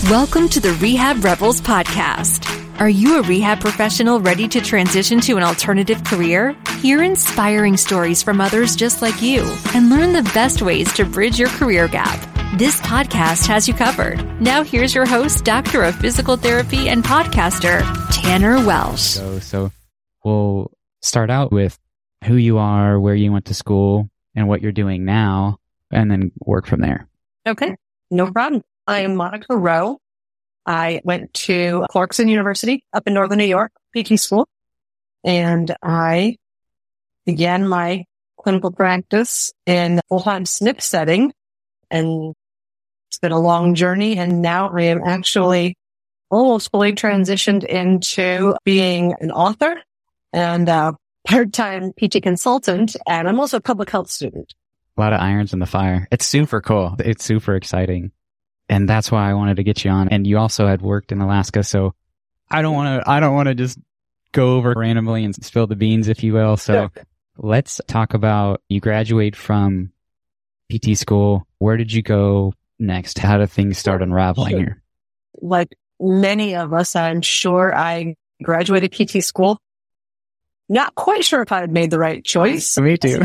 Welcome to the Rehab Rebels podcast. Are you a rehab professional ready to transition to an alternative career? Hear inspiring stories from others just like you and learn the best ways to bridge your career gap. This podcast has you covered. Now here's your host, Doctor of Physical Therapy and podcaster, Tanner Welsh. So we'll start out with who you are, where you went to school, and what you're doing now, and then work from there. Okay, no problem. I am Monica Rowe. I went to Clarkson University up in Northern New York, PT school, and I began my clinical practice in a full-time SNP setting, and it's been a long journey, and now I am actually almost fully transitioned into being an author and a part-time PT consultant, and I'm also a public health student. A lot of irons in the fire. It's super cool. It's super exciting. And that's why I wanted to get you on. And you also had worked in Alaska, so I don't want to just go over randomly and spill the beans, if you will. So Let's talk about, you graduate from PT school. Where did you go next? How did things start unraveling here? Like many of us, I'm sure I graduated PT school. Not quite sure if I had made the right choice. Me too.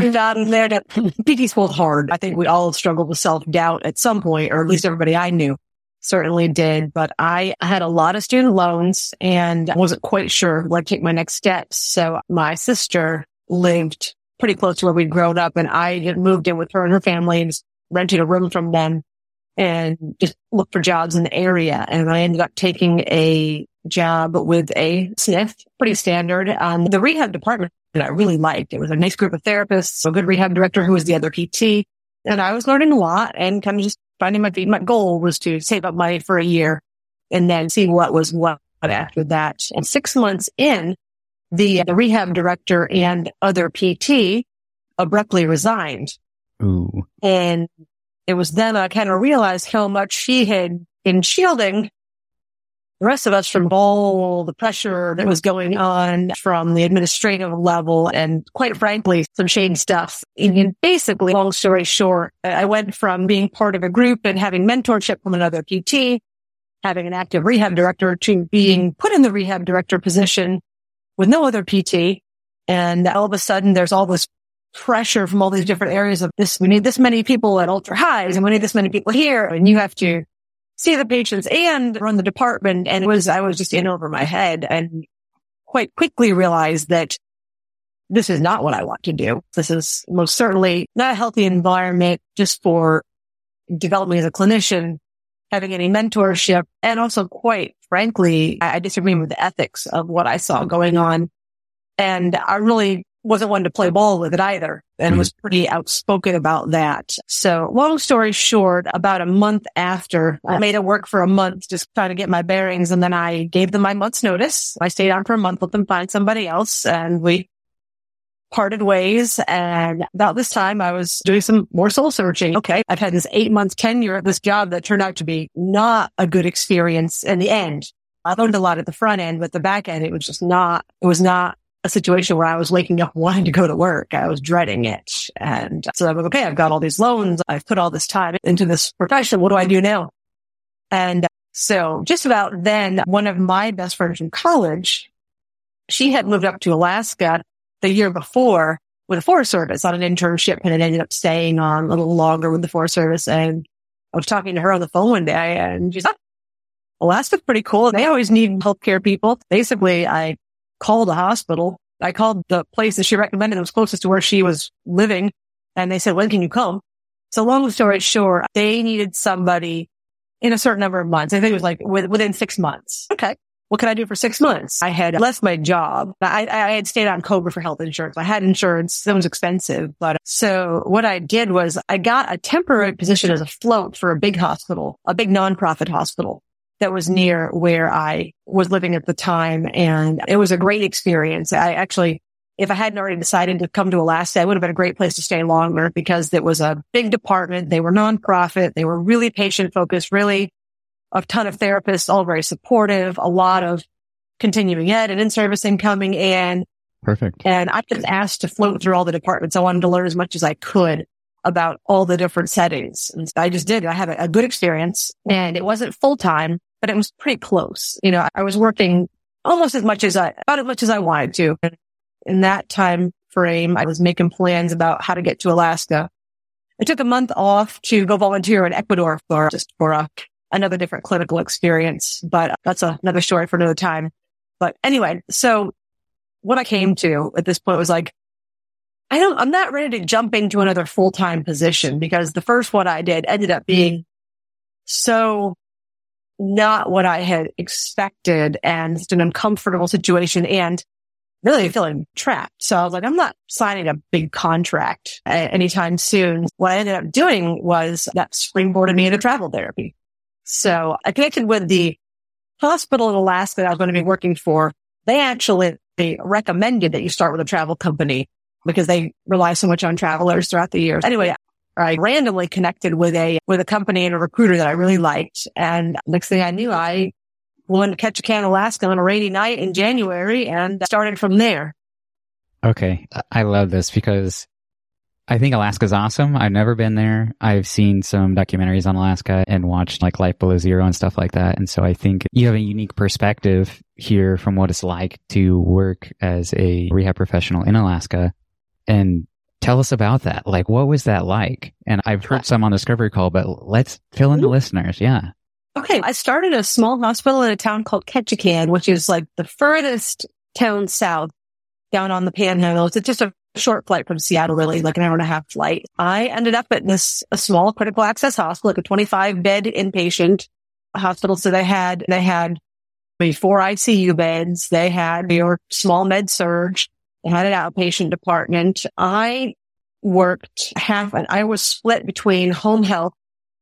PT school is hard. I think we all struggled with self-doubt at some point, or at least everybody I knew certainly did. But I had a lot of student loans and wasn't quite sure where to take my next steps. So my sister lived pretty close to where we'd grown up, and I had moved in with her and her family and just rented a room from them and just looked for jobs in the area. And I ended up taking a job with a SNF, pretty standard, on the rehab department that I really liked. It was a nice group of therapists, a good rehab director who was the other PT. And I was learning a lot and kind of just finding my feet. My goal was to save up money for a year and then see what was what after that. And 6 months in, the rehab director and other PT abruptly resigned. Ooh. And it was then I kind of realized how much she had been shielding the rest of us from all the pressure that was going on from the administrative level and, quite frankly, some shady stuff. And basically, long story short, I went from being part of a group and having mentorship from another PT, having an active rehab director, to being put in the rehab director position with no other PT. And all of a sudden, there's all this pressure from all these different areas of this. We need this many people at ultra highs, and we need this many people here, and you have to see the patients and run the department. And I was just in over my head, and quite quickly realized that this is not what I want to do. This is most certainly not a healthy environment just for developing as a clinician, having any mentorship. And also, quite frankly, I disagree with the ethics of what I saw going on. And I really wasn't one to play ball with it either, and was pretty outspoken about that. So long story short, about a month after, I made it work for a month, just trying to get my bearings. And then I gave them my month's notice. I stayed on for a month, let them find somebody else, and we parted ways. And about this time, I was doing some more soul searching. Okay, I've had this 8-month tenure at this job that turned out to be not a good experience in the end. I learned a lot at the front end, but the back end, it was not a situation where I was waking up wanting to go to work. I was dreading it. And so I'm like, okay, I've got all these loans. I've put all this time into this profession. What do I do now? And so just about then, one of my best friends from college, she had moved up to Alaska the year before with the Forest Service on an internship, and it ended up staying on a little longer with the Forest Service. And I was talking to her on the phone one day, and she's like, Alaska's pretty cool. They always need healthcare people. Basically, I called a hospital. I called the place that she recommended that was closest to where she was living, and they said, when can you come? So long story short, they needed somebody in a certain number of months. I think it was like within 6 months. Okay. What can I do for 6 months? I had left my job. I had stayed on COBRA for health insurance. I had insurance. It was expensive. But so what I did was I got a temporary position as a float for a big hospital, a big nonprofit hospital that was near where I was living at the time. And it was a great experience. I actually, if I hadn't already decided to come to Alaska, it would have been a great place to stay longer, because it was a big department. They were nonprofit. They were really patient focused, really a ton of therapists, all very supportive, a lot of continuing ed and in-service incoming. And perfect. And I was asked to float through all the departments. I wanted to learn as much as I could about all the different settings. And I just did. I had a good experience, and it wasn't full time. but it was pretty close. You know, I was working almost about as much as I wanted to. And in that time frame, I was making plans about how to get to Alaska. I took a month off to go volunteer in Ecuador for another different clinical experience, but that's another story for another time. But anyway, so what I came to at this point was like, I'm not ready to jump into another full-time position, because the first one I did ended up being so not what I had expected, and it's an uncomfortable situation and really feeling trapped. So I was like, I'm not signing a big contract anytime soon. What I ended up doing was that springboarded me into travel therapy. So I connected with the hospital in Alaska that I was going to be working for. They actually recommended that you start with a travel company because they rely so much on travelers throughout the years. Anyway, I randomly connected with a company and a recruiter that I really liked. And next thing I knew, I went to Ketchikan, Alaska on a rainy night in January and started from there. Okay. I love this because I think Alaska's awesome. I've never been there. I've seen some documentaries on Alaska and watched like Life Below Zero and stuff like that. And so I think you have a unique perspective here from what it's like to work as a rehab professional in Alaska. And tell us about that. Like, what was that like? And I've heard some on Discovery Call, but let's fill in the listeners. Yeah. Okay. I started a small hospital in a town called Ketchikan, which is like the furthest town south down on the Panhandle. It's just a short flight from Seattle, really, like an hour and a half flight. I ended up at a small critical access hospital, like a 25-bed inpatient hospital. So they had maybe 4 ICU beds. They had your small med surge. They had an outpatient department. I worked I was split between home health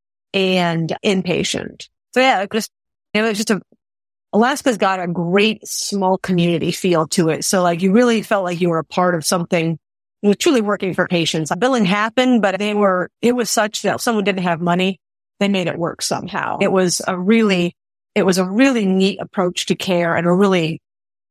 and inpatient. So yeah, it was just Alaska's got a great small community feel to it. So like you really felt like you were a part of something. You were truly working for patients. Billing happened, but it was such that if someone didn't have money, they made it work somehow. It was a really neat approach to care and a really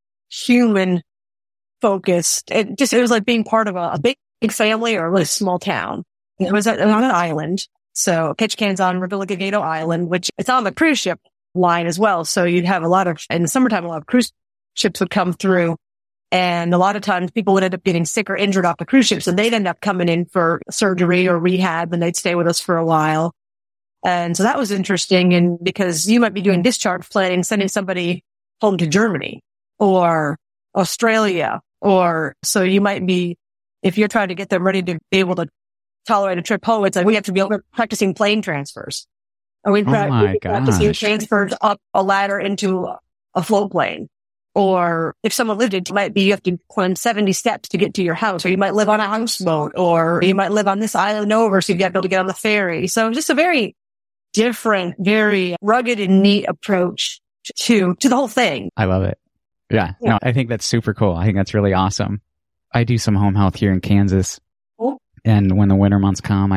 human focused. It was like being part of a big family or a really small town. It was on an island. So Ketchikan's on Revilla-Gigedo Island, which it's on the cruise ship line as well. So you'd have in the summertime, a lot of cruise ships would come through. And a lot of times people would end up getting sick or injured off the cruise ships, and they'd end up coming in for surgery or rehab, and they'd stay with us for a while. And so that was interesting. And because you might be doing discharge planning, sending somebody home to Germany or Australia, or so you might be, if you're trying to get them ready to be able to tolerate a trip home, it's like we have to be practicing plane transfers. Or we practicing transfers up a ladder into a float plane. Or if someone lived it might be you have to climb 70 steps to get to your house, or you might live on a houseboat, or you might live on this island over, so you got to be able to get on the ferry. So just a very different, very rugged and neat approach to the whole thing. I love it. Yeah. No, I think that's super cool. I think that's really awesome. I do some home health here in Kansas. Cool. And when the winter months come,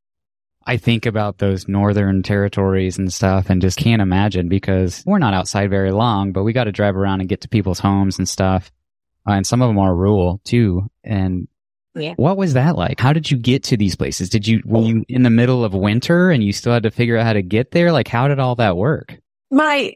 I think about those northern territories and stuff and just can't imagine, because we're not outside very long, but we got to drive around and get to people's homes and stuff. And some of them are rural too. And what was that like? How did you get to these places? Were you in the middle of winter and you still had to figure out how to get there? Like, how did all that work? My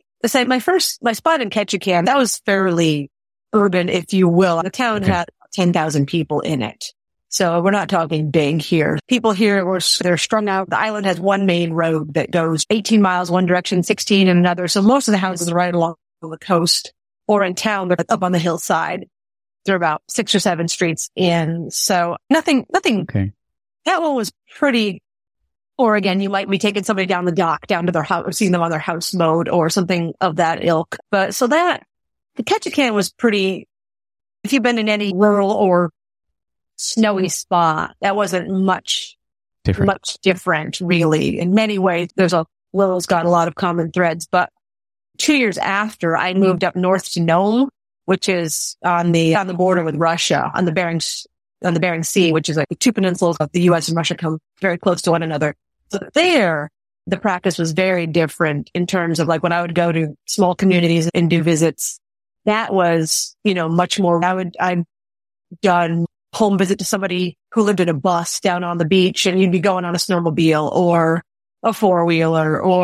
spot in Ketchikan, that was fairly urban, if you will. The town had 10,000 people in it. So we're not talking big here. People here, they're strung out. The island has one main road that goes 18 miles one direction, 16 in another. So most of the houses are right along the coast or in town. They're up on the hillside. They're about 6 or 7 streets in. So nothing. Okay. That one was pretty, or again, you might be taking somebody down the dock, down to their house, or seeing them on their house mode or something of that ilk. But so the Ketchikan was pretty, if you've been in any rural or snowy spot, that wasn't much different, really. In many ways, Willow's got a lot of common threads. But 2 years after, I moved up north to Nome, which is on the border with Russia, on the Bering Sea, which is like the 2 peninsulas of the U.S. and Russia come very close to one another. So there, the practice was very different in terms of like when I would go to small communities and do visits. That was, much more. I'd done home visit to somebody who lived in a bus down on the beach, and you'd be going on a snowmobile or a 4-wheeler or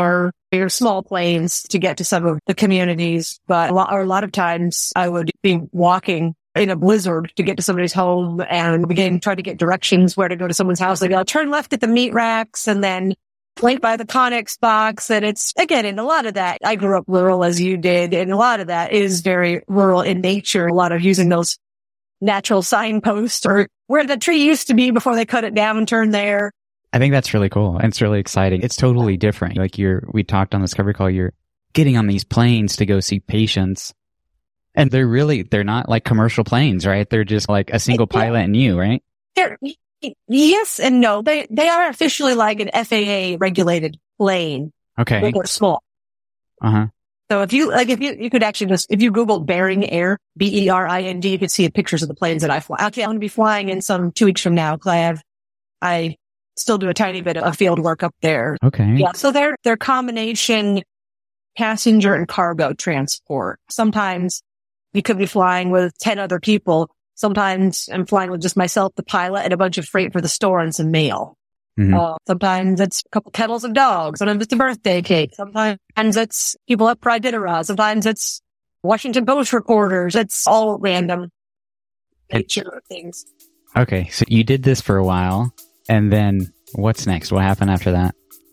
or small planes to get to some of the communities. But a lot of times I would be walking in a blizzard to get to somebody's home and try to get directions where to go to someone's house. They'd be like, turn left at the meat racks and then right by the Conex box. And it's, again, in a lot of that, I grew up rural as you did, and a lot of that is very rural in nature. A lot of using those natural signposts or where the tree used to be before they cut it down and turn there. I think that's really cool. It's really exciting. It's totally different. Like we talked on the Discovery Call, you're getting on these planes to go see patients. And they're not like commercial planes, right? They're just like a single pilot and you, right? Yes and no. They are officially like an FAA regulated plane. Okay. They're small. Uh-huh. So if you could actually if you Google Bering Air, BERIND, you could see pictures of the planes that I fly. Okay, I'm going to be flying in 2 weeks from now because I still do a tiny bit of field work up there. Okay. Yeah. So they're combination passenger and cargo transport. Sometimes you could be flying with 10 other people. Sometimes I'm flying with just myself, the pilot, and a bunch of freight for the store and some mail. Mm-hmm. Sometimes it's a couple kettles of dogs. Sometimes it's a birthday cake. Sometimes it's people up for Iditarod. Sometimes it's Washington Post reporters. It's all random nature things. Okay. So you did this for a while. And then what's next? What happened after that?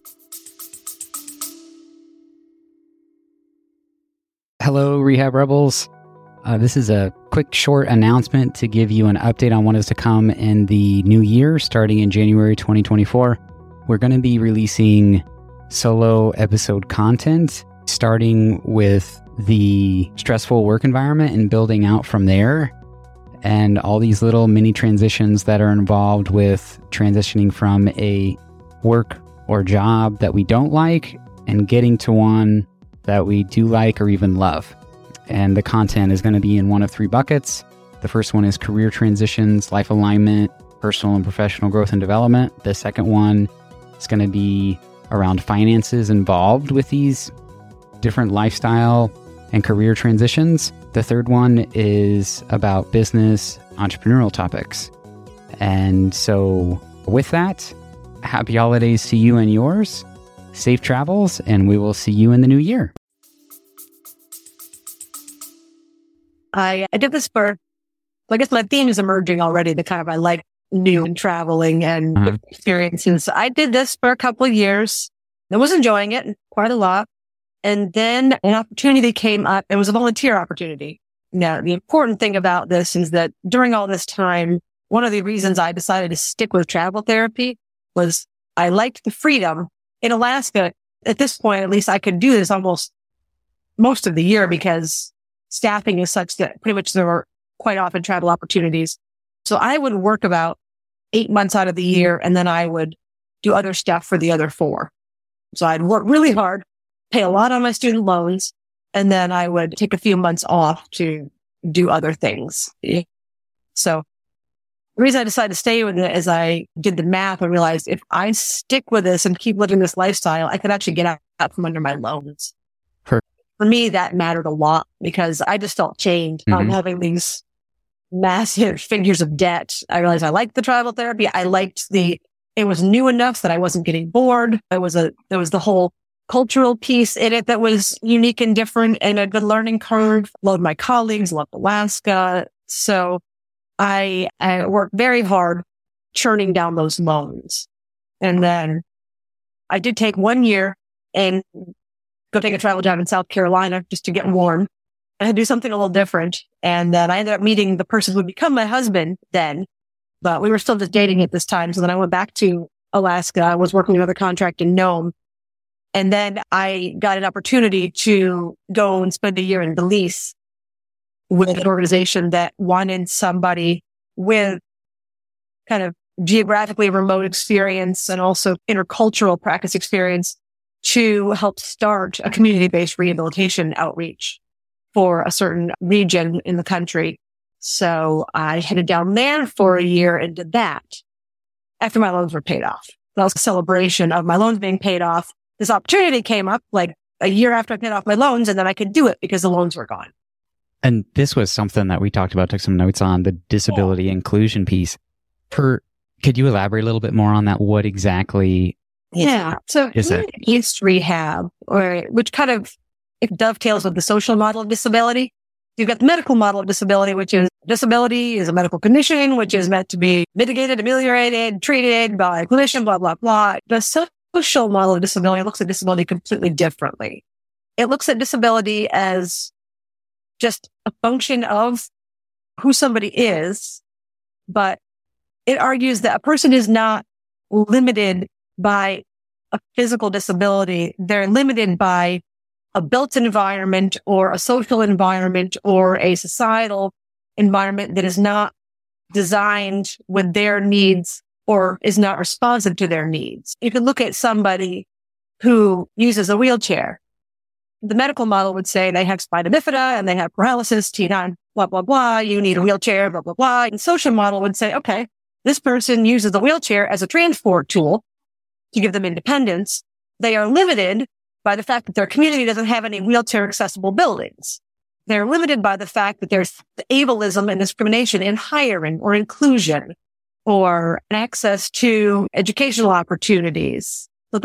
Hello, Rehab Rebels. This is a quick short announcement to give you an update on what is to come in the new year, starting in January 2024. We're going to be releasing solo episode content, starting with the stressful work environment and building out from there. And all these little mini transitions that are involved with transitioning from a work or job that we don't like and getting to one that we do like or even love. And the content is going to be in one of 3 buckets. The first one is career transitions, life alignment, personal and professional growth and development. The second one is going to be around finances involved with these different lifestyle and career transitions. The third one is about business, entrepreneurial topics. And so with that, happy holidays to you and yours. Safe travels, and we will see you in the new year. I did this for, I guess my theme is emerging already, the kind of I like new and traveling and experiences. I did this for a couple of years. I was enjoying it quite a lot. And then an opportunity came up. It was a volunteer opportunity. Now, the important thing about this is that during all this time, one of the reasons I decided to stick with travel therapy was I liked the freedom. In Alaska, at this point, at least I could do this almost most of the year because staffing is such that pretty much there were quite often travel opportunities. So I would work about 8 months out of the year, and then I would do other stuff for the other 4. So I'd work really hard, pay a lot on my student loans, and then I would take a few months off to do other things. So the reason I decided to stay with it is I did the math and realized if I stick with this and keep living this lifestyle, I could actually get out from under my loans. For me, that mattered a lot because I just felt chained having these massive figures of debt. I realized I liked the travel therapy. I liked it was new enough that I wasn't getting bored. There was the whole cultural piece in it that was unique and different and a good learning curve. Loved my colleagues, loved Alaska. So I worked very hard churning down those loans. And then I did take 1 year and go take a travel job in South Carolina just to get warm and do something a little different. And then I ended up meeting the person who would become my husband then, but we were still just dating at this time. So then I went back to Alaska. I was working another contract in Nome. And then I got an opportunity to go and spend a year in Belize with an organization that wanted somebody with kind of geographically remote experience and also intercultural practice experience to help start a community-based rehabilitation outreach for a certain region in the country. So I headed down there for a year and did that after my loans were paid off. That was a celebration of my loans being paid off. This opportunity came up like a year after I paid off my loans, and then I could do it because the loans were gone. And this was something that we talked about, took some notes on, the disability inclusion piece. Could you elaborate a little bit more on that? What exactly Yeah. So Is it? East rehab, which kind of it dovetails with the social model of disability. You've got the medical model of disability, which is disability is a medical condition, which is meant to be mitigated, ameliorated, treated by a clinician, blah, blah, blah. The social model of disability looks at disability completely differently. It looks at disability as just a function of who somebody is, but it argues that a person is not limited by a physical disability. They're limited by a built environment or a social environment or a societal environment that is not designed with their needs or is not responsive to their needs. You can look at somebody who uses a wheelchair. The medical model would say they have spina bifida and they have paralysis, T9, blah, blah, blah. You need a wheelchair, blah, blah, blah. And social model would say, okay, this person uses the wheelchair as a transport tool to give them independence. They are limited by the fact that their community doesn't have any wheelchair accessible buildings. They're limited by the fact that there's ableism and discrimination in hiring or inclusion or access to educational opportunities. So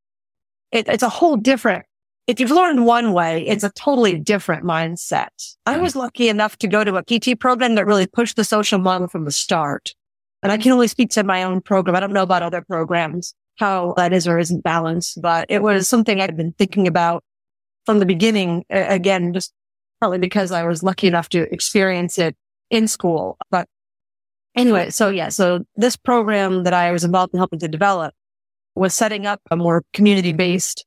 it's a whole different, if you've learned one way, it's a totally different mindset. I was lucky enough to go to a PT program that really pushed the social model from the start. And I can only speak to my own program. I don't know about other programs, how that is or isn't balanced, but it was something I'd been thinking about from the beginning. Again, just probably because I was lucky enough to experience it in school. But anyway, so this program that I was involved in helping to develop was setting up a more community-based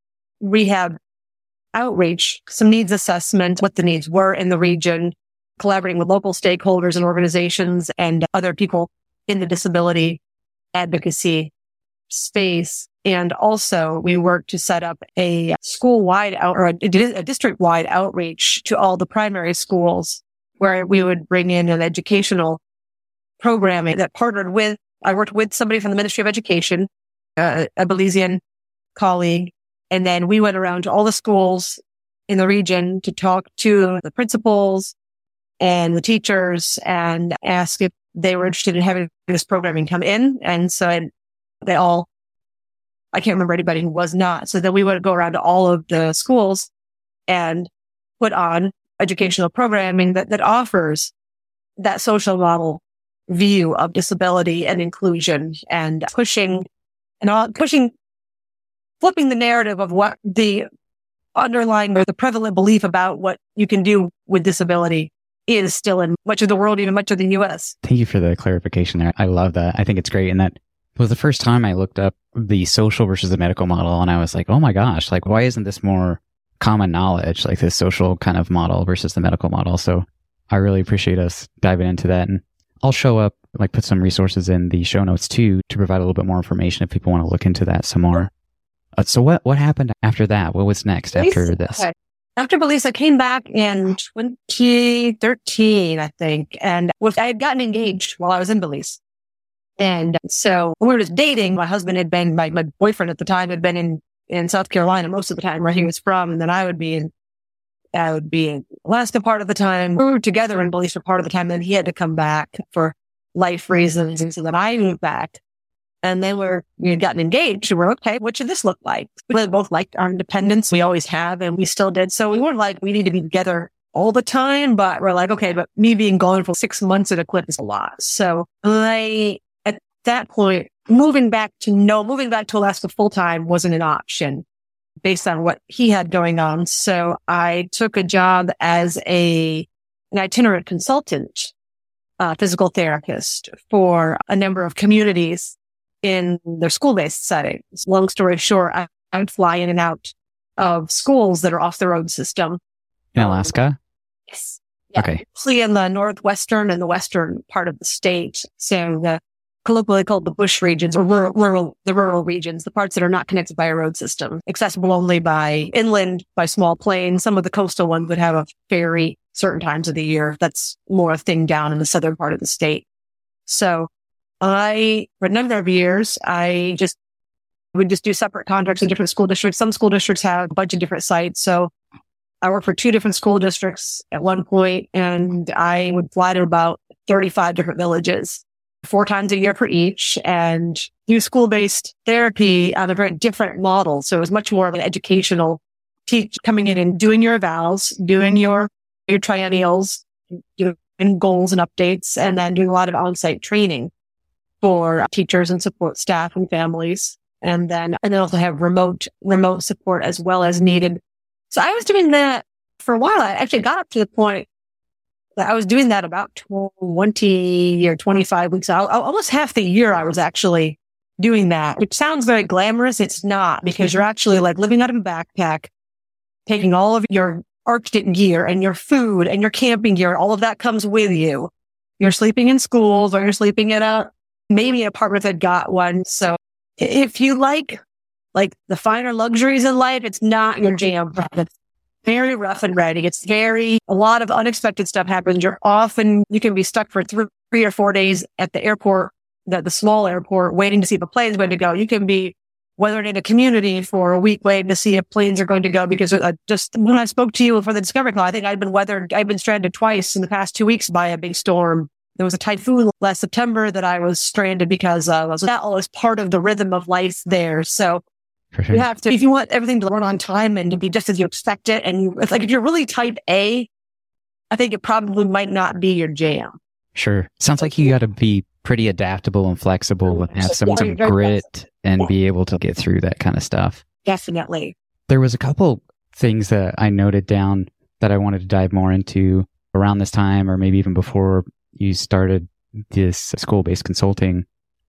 rehab outreach, some needs assessment, what the needs were in the region, collaborating with local stakeholders and organizations and other people in the disability advocacy space. And also we worked to set up a school-wide a district-wide outreach to all the primary schools where we would bring in an educational programming that partnered with, I worked with somebody from the Ministry of Education, a Belizean colleague. And then we went around to all the schools in the region to talk to the principals and the teachers and ask if they were interested in having this programming come in. And so they all, I can't remember anybody who was not. So then we would go around to all of the schools and put on educational programming that offers that social model view of disability and inclusion and flipping the narrative of what the underlying or the prevalent belief about what you can do with disability is still in much of the world, even much of the U.S. Thank you for the clarification there. I love that. I think it's great. And that was the first time I looked up the social versus the medical model. And I was like, oh my gosh, like, why isn't this more common knowledge, like this social kind of model versus the medical model? So I really appreciate us diving into that. And I'll show up, like put some resources in the show notes too, to provide a little bit more information if people want to look into that some more. So what happened after that? What was next after this? Okay. After Belize, I came back in 2013, I think. And I had gotten engaged while I was in Belize. And so when we were just dating, my husband had been, my boyfriend at the time had been in South Carolina most of the time where he was from. And then I would be in Alaska part of the time. We were together in Belize for part of the time. Then he had to come back for life reasons. And so then I moved back. And then we had gotten engaged and we're okay, what should this look like? We both liked our independence. We always have, and we still did. So we weren't like, we need to be together all the time, but we're like, okay, but me being gone for 6 months at a clip is a lot. So at that point, moving back to Alaska full time wasn't an option based on what he had going on. So I took a job as an itinerant consultant, physical therapist for a number of communities in their school-based settings. Long story short, I would fly in and out of schools that are off the road system. In Alaska? Yes. Yeah, okay. Mostly in the northwestern and the western part of the state. So the colloquially called the bush regions or rural regions, the parts that are not connected by a road system, accessible only by inland, by small planes. Some of the coastal ones would have a ferry certain times of the year. That's more a thing down in the southern part of the state. So for a number of years, I would just do separate contracts in different school districts. Some school districts have a bunch of different sites. So I worked for 2 different school districts at one point, and I would fly to about 35 different villages 4 times a year for each, and do school-based therapy on a very different model. So it was much more of an educational coming in and doing your evals, doing your triennials, doing goals and updates, and then doing a lot of on-site training for teachers and support staff and families. And then also have remote support as well as needed. So I was doing that for a while. I actually got up to the point that I was doing that about 20 or 25 weeks out. Almost half the year I was actually doing that, which sounds very glamorous. It's not, because you're actually like living out of a backpack, taking all of your Arctic gear and your food and your camping gear. All of that comes with you. You're sleeping in schools, or you're sleeping in maybe an apartment that got one. So if you like the finer luxuries in life, it's not your jam. It's very rough and ready. A lot of unexpected stuff happens. You can be stuck for 3 or 4 days at the airport, the small airport, waiting to see if a plane's going to go. You can be weathered in a community for a week waiting to see if planes are going to go, because just when I spoke to you for the Discovery Call, I think I've been stranded twice in the past 2 weeks by a big storm. There was a typhoon last September that I was stranded because that all is part of the rhythm of life there. So For sure. you have to, if you want everything to run on time and to be just as you expect it, and it's like if you're really type A, I think it probably might not be your jam. Sure. Sounds like you got to be pretty adaptable and flexible and have some grit and be able to get through that kind of stuff. Definitely. There was a couple things that I noted down that I wanted to dive more into around this time, or maybe even before you started this school-based consulting.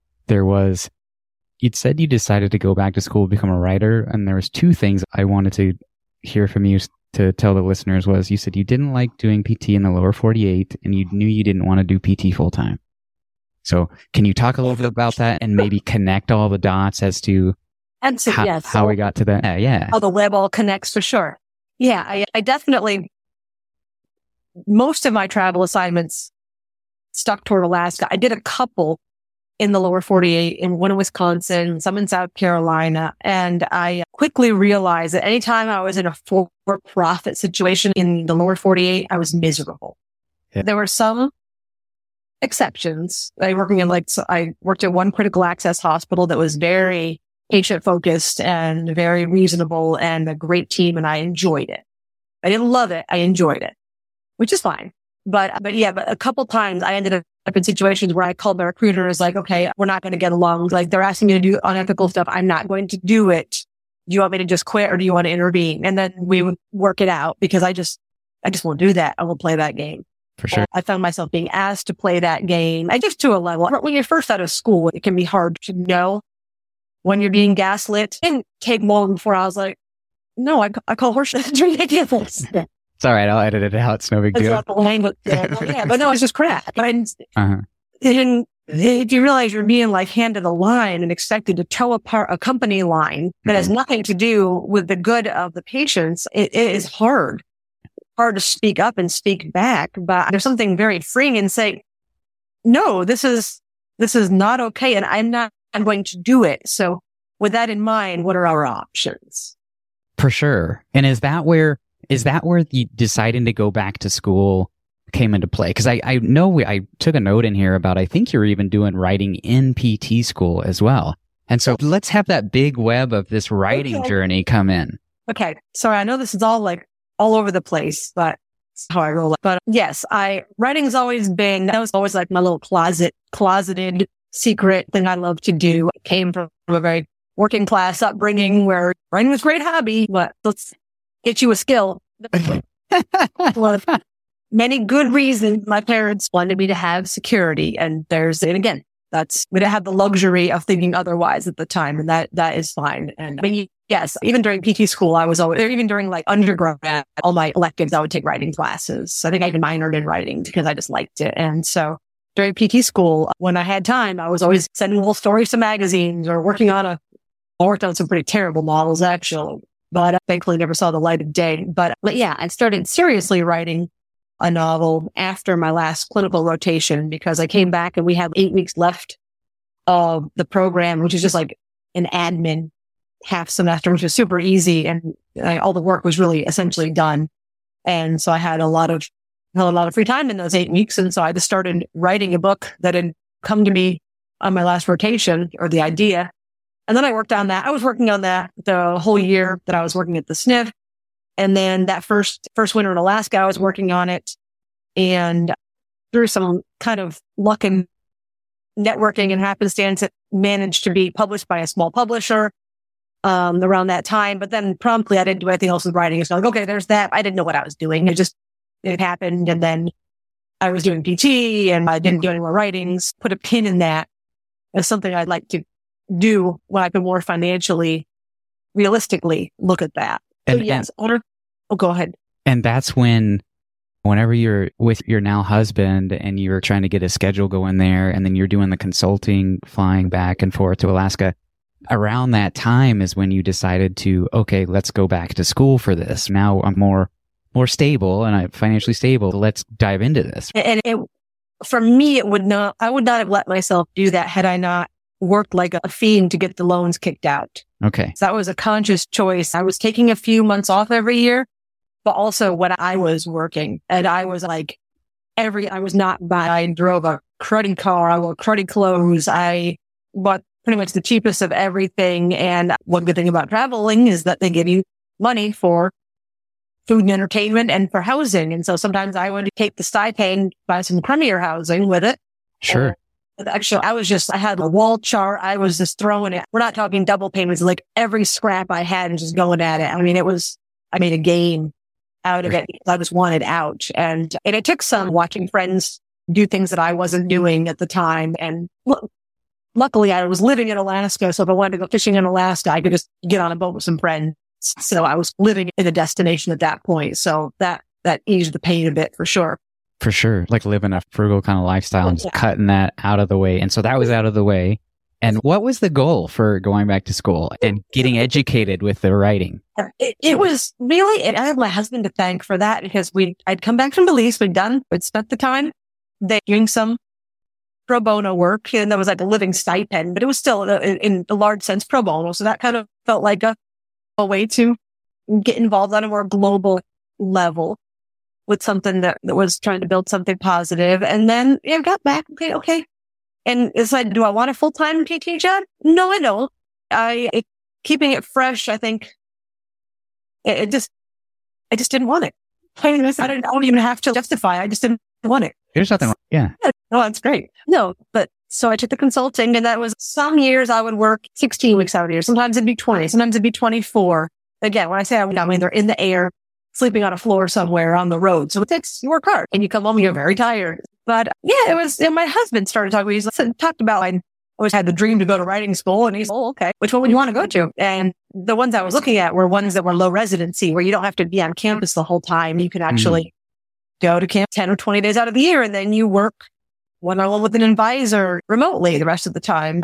You'd said you decided to go back to school to become a writer, and there was 2 things I wanted to hear from you to tell the listeners. Was you said you didn't like doing PT in the lower 48, and you knew you didn't want to do PT full-time. So can you talk a little bit about that and maybe connect all the dots as to how we got to that? Yeah. How the web all connects, for sure. Yeah, I definitely, most of my travel assignments stuck toward Alaska. I did a couple in the lower 48, and one in Wisconsin, some in South Carolina. And I quickly realized that anytime I was in a for-profit situation in the lower 48, I was miserable. Yeah. There were some exceptions. I worked at one critical access hospital that was very patient focused and very reasonable and a great team, and I enjoyed it. I didn't love it. I enjoyed it, which is fine. But a couple times I ended up in situations where I called my recruiters like, okay, we're not going to get along. Like, they're asking me to do unethical stuff. I'm not going to do it. Do you want me to just quit, or do you want to intervene? And then we would work it out, because I just won't do that. I won't play that game. For sure. I found myself being asked to play that game. I just to a level. When you're first out of school, it can be hard to know when you're being gaslit. It didn't take long before I was like, no, I call horseshit. It's ridiculous. It's all right. I'll edit it out. It's no big deal. Not the language. But no, it's just crap. If you realize you're being like handed a line and expected to toe apart a company line that has nothing to do with the good of the patients, it is hard to speak up and speak back. But there's something very freeing in saying, no, this is not okay, and I'm going to do it. So with that in mind, what are our options? For sure. And is that where you deciding to go back to school came into play? Because I know I took a note in here about, I think you're even doing writing in PT school as well. And so let's have that big web of this writing journey come in. Okay. Sorry, I know this is all like all over the place, but that's how I roll. But yes, writing's always been, that was always like my little closeted secret thing I love to do. I came from a very working class upbringing where writing was a great hobby, but let's get you a skill. Well, many good reasons my parents wanted me to have security. And again, we didn't have the luxury of thinking otherwise at the time. And that is fine. And I mean, yes, even during PT school, I was always, even during like undergrad, all my electives, I would take writing classes. I think I even minored in writing because I just liked it. And so during PT school, when I had time, I was always sending little stories to magazines or I worked on some pretty terrible models actually, but I thankfully never saw the light of day. But yeah, I started seriously writing a novel after my last clinical rotation, because I came back and we had 8 weeks left of the program, which is just like an admin half semester, which was super easy. And all the work was really essentially done. And so I had a lot of free time in those 8 weeks. And so I just started writing a book that had come to me on my last rotation, or the idea. And then I worked on that. I was working on that the whole year that I was working at the SNF. And then that first winter in Alaska, I was working on it. And through some kind of luck and networking and happenstance, it managed to be published by a small publisher around that time. But then promptly, I didn't do anything else with writing. It's like, okay, there's that. I didn't know what I was doing. It happened. And then I was doing PT and I didn't do any more writings. Put a pin in that as something I'd like to do when I can more financially, realistically look at that. And, so yes, go ahead. And that's whenever you're with your now husband and you're trying to get a schedule going there, and then you're doing the consulting, flying back and forth to Alaska, around that time is when you decided to, okay, let's go back to school for this. Now I'm more stable and I'm financially stable. Let's dive into this. And for me, I would not have let myself do that had I not worked like a fiend to get the loans kicked out. Okay. So that was a conscious choice. I was taking a few months off every year, but also when I was working, and I was like, I drove a cruddy car. I wore cruddy clothes. I bought pretty much the cheapest of everything. And one good thing about traveling is that they give you money for food and entertainment and for housing. And so sometimes I would take the stipend, buy some crummier housing with it. Sure. Actually, I had a wall chart. I was just throwing it. We're not talking double payments, like every scrap I had and just going at it. I mean, I made a game out of it because I just wanted out. And it took some watching friends do things that I wasn't doing at the time. And luckily I was living in Alaska. So if I wanted to go fishing in Alaska, I could just get on a boat with some friends. So I was living in a destination at that point. So that eased the pain a bit for sure. For sure. Like living a frugal kind of lifestyle and just cutting that out of the way. And so that was out of the way. And what was the goal for going back to school and getting educated with the writing? It was really, and I have my husband to thank for that, because I'd come back from Belize, we'd spent the time doing some pro bono work, and that was like a living stipend, but it was still in a large sense pro bono. So that kind of felt like a way to get involved on a more global level with something that was trying to build something positive. And then got back. Okay. And it's like, do I want a full-time PT job? No, I don't. Keeping it fresh, I think I just didn't want it. I don't even have to justify. I just didn't want it. There's nothing wrong. Yeah. No, that's great. No, but so I took the consulting, and that was some years I would work 16 weeks out of the year. Sometimes it'd be 20. Sometimes it'd be 24. Again, when I say I mean, they're in the air, sleeping on a floor somewhere on the road. So you work hard and you come home and you're very tired. But it was, and my husband started talking, talked about, I always had the dream to go to writing school, and he's, okay, which one would you want to go to? And the ones I was looking at were ones that were low residency, where you don't have to be on campus the whole time. You can actually go to camp 10 or 20 days out of the year, and then you work one-on-one with an advisor remotely the rest of the time.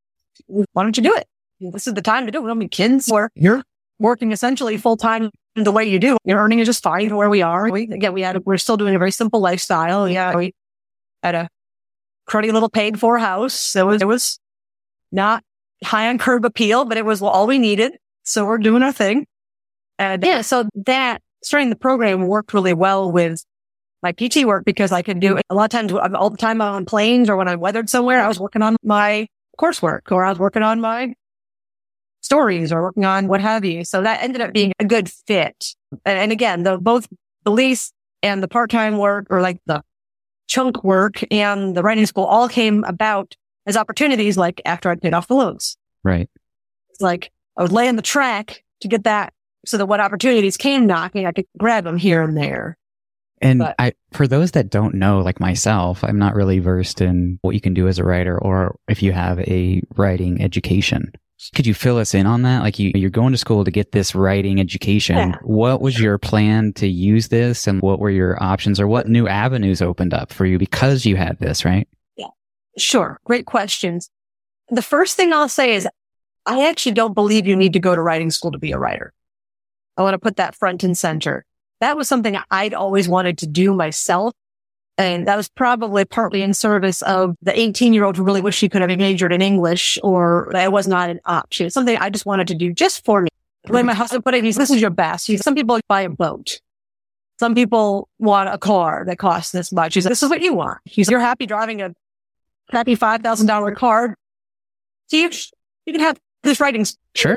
Why don't you do it? This is the time to do it. I mean, kids, you're working essentially full-time the way you do. Your earning is just fine where we are. We're still doing a very simple lifestyle. Yeah, we had a cruddy little paid for house. It was not high on curb appeal, but it was all we needed. So we're doing our thing. And so that starting the program worked really well with my PT work, because I could do it a lot of times all the time on planes, or when I weathered somewhere, I was working on my coursework, or I was working on my stories, or working on what have you. So that ended up being a good fit. And again, both the lease and the part-time work, or like the chunk work and the writing school, all came about as opportunities, like after I'd paid off the loans. Right. It's like I was laying the track to get that, so that when opportunities came knocking, I could grab them here and there. And for those that don't know, like myself, I'm not really versed in what you can do as a writer, or if you have a writing education. Could you fill us in on that? Like you're going to school to get this writing education. Yeah. What was your plan to use this, and what were your options, or what new avenues opened up for you because you had this, right? Yeah, sure. Great questions. The first thing I'll say is I actually don't believe you need to go to writing school to be a writer. I want to put that front and center. That was something I'd always wanted to do myself. And that was probably partly in service of the 18-year-old who really wished she could have majored in English, or it was not an option. It's something I just wanted to do just for me. The way my husband put it, this is your best. Some people buy a boat. Some people want a car that costs this much. He said, this is what you want. He said, you're happy driving a crappy $5,000 card. So you can have this writing. Sure.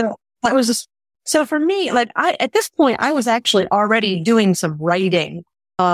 So for me, at this point, I was actually already doing some writing.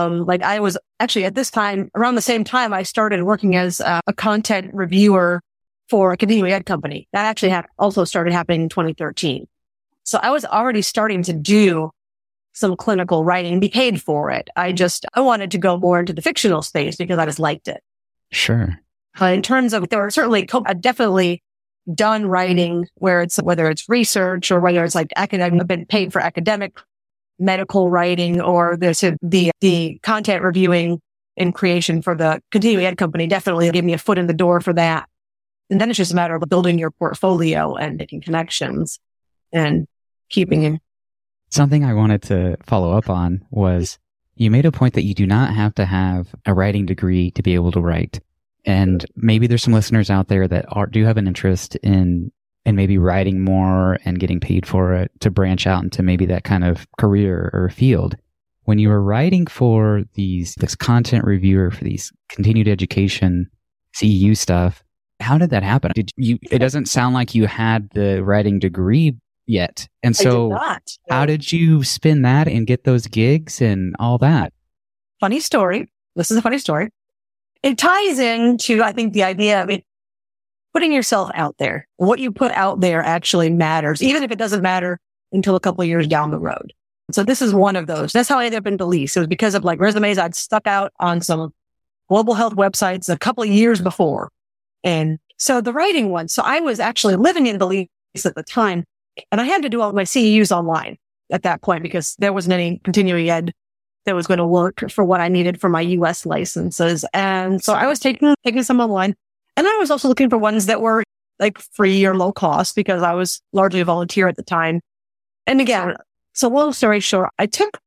I was actually at this time, around the same time, I started working as a content reviewer for a continuing ed company. That actually also started happening in 2013. So I was already starting to do some clinical writing, be paid for it. I wanted to go more into the fictional space because I just liked it. Sure. In terms of, there were certainly, I've definitely done writing whether it's research or whether it's like academic, I've been paid for academic medical writing, or there's the content reviewing and creation for the continuing ed company definitely gave me a foot in the door for that. And then it's just a matter of building your portfolio and making connections and keeping it. Something I wanted to follow up on was you made a point that you do not have to have a writing degree to be able to write. And maybe there's some listeners out there that do have an interest in maybe writing more and getting paid for it to branch out into maybe that kind of career or field. When you were writing for this content reviewer for these continued education CEU stuff, how did that happen? It doesn't sound like you had the writing degree yet. And so how did you spin that and get those gigs and all that? Funny story. This is a funny story. It ties into, I think, the idea of putting yourself out there. What you put out there actually matters, even if it doesn't matter until a couple of years down the road. So this is one of those. That's how I ended up in Belize. It was because of resumes I'd stuck out on some global health websites a couple of years before. And so the writing one. So I was actually living in Belize at the time, and I had to do all my CEUs online at that point because there wasn't any continuing ed that was going to work for what I needed for my U.S. licenses. And so I was taking some online. And I was also looking for ones that were free or low cost because I was largely a volunteer at the time. And again, so long story short, I took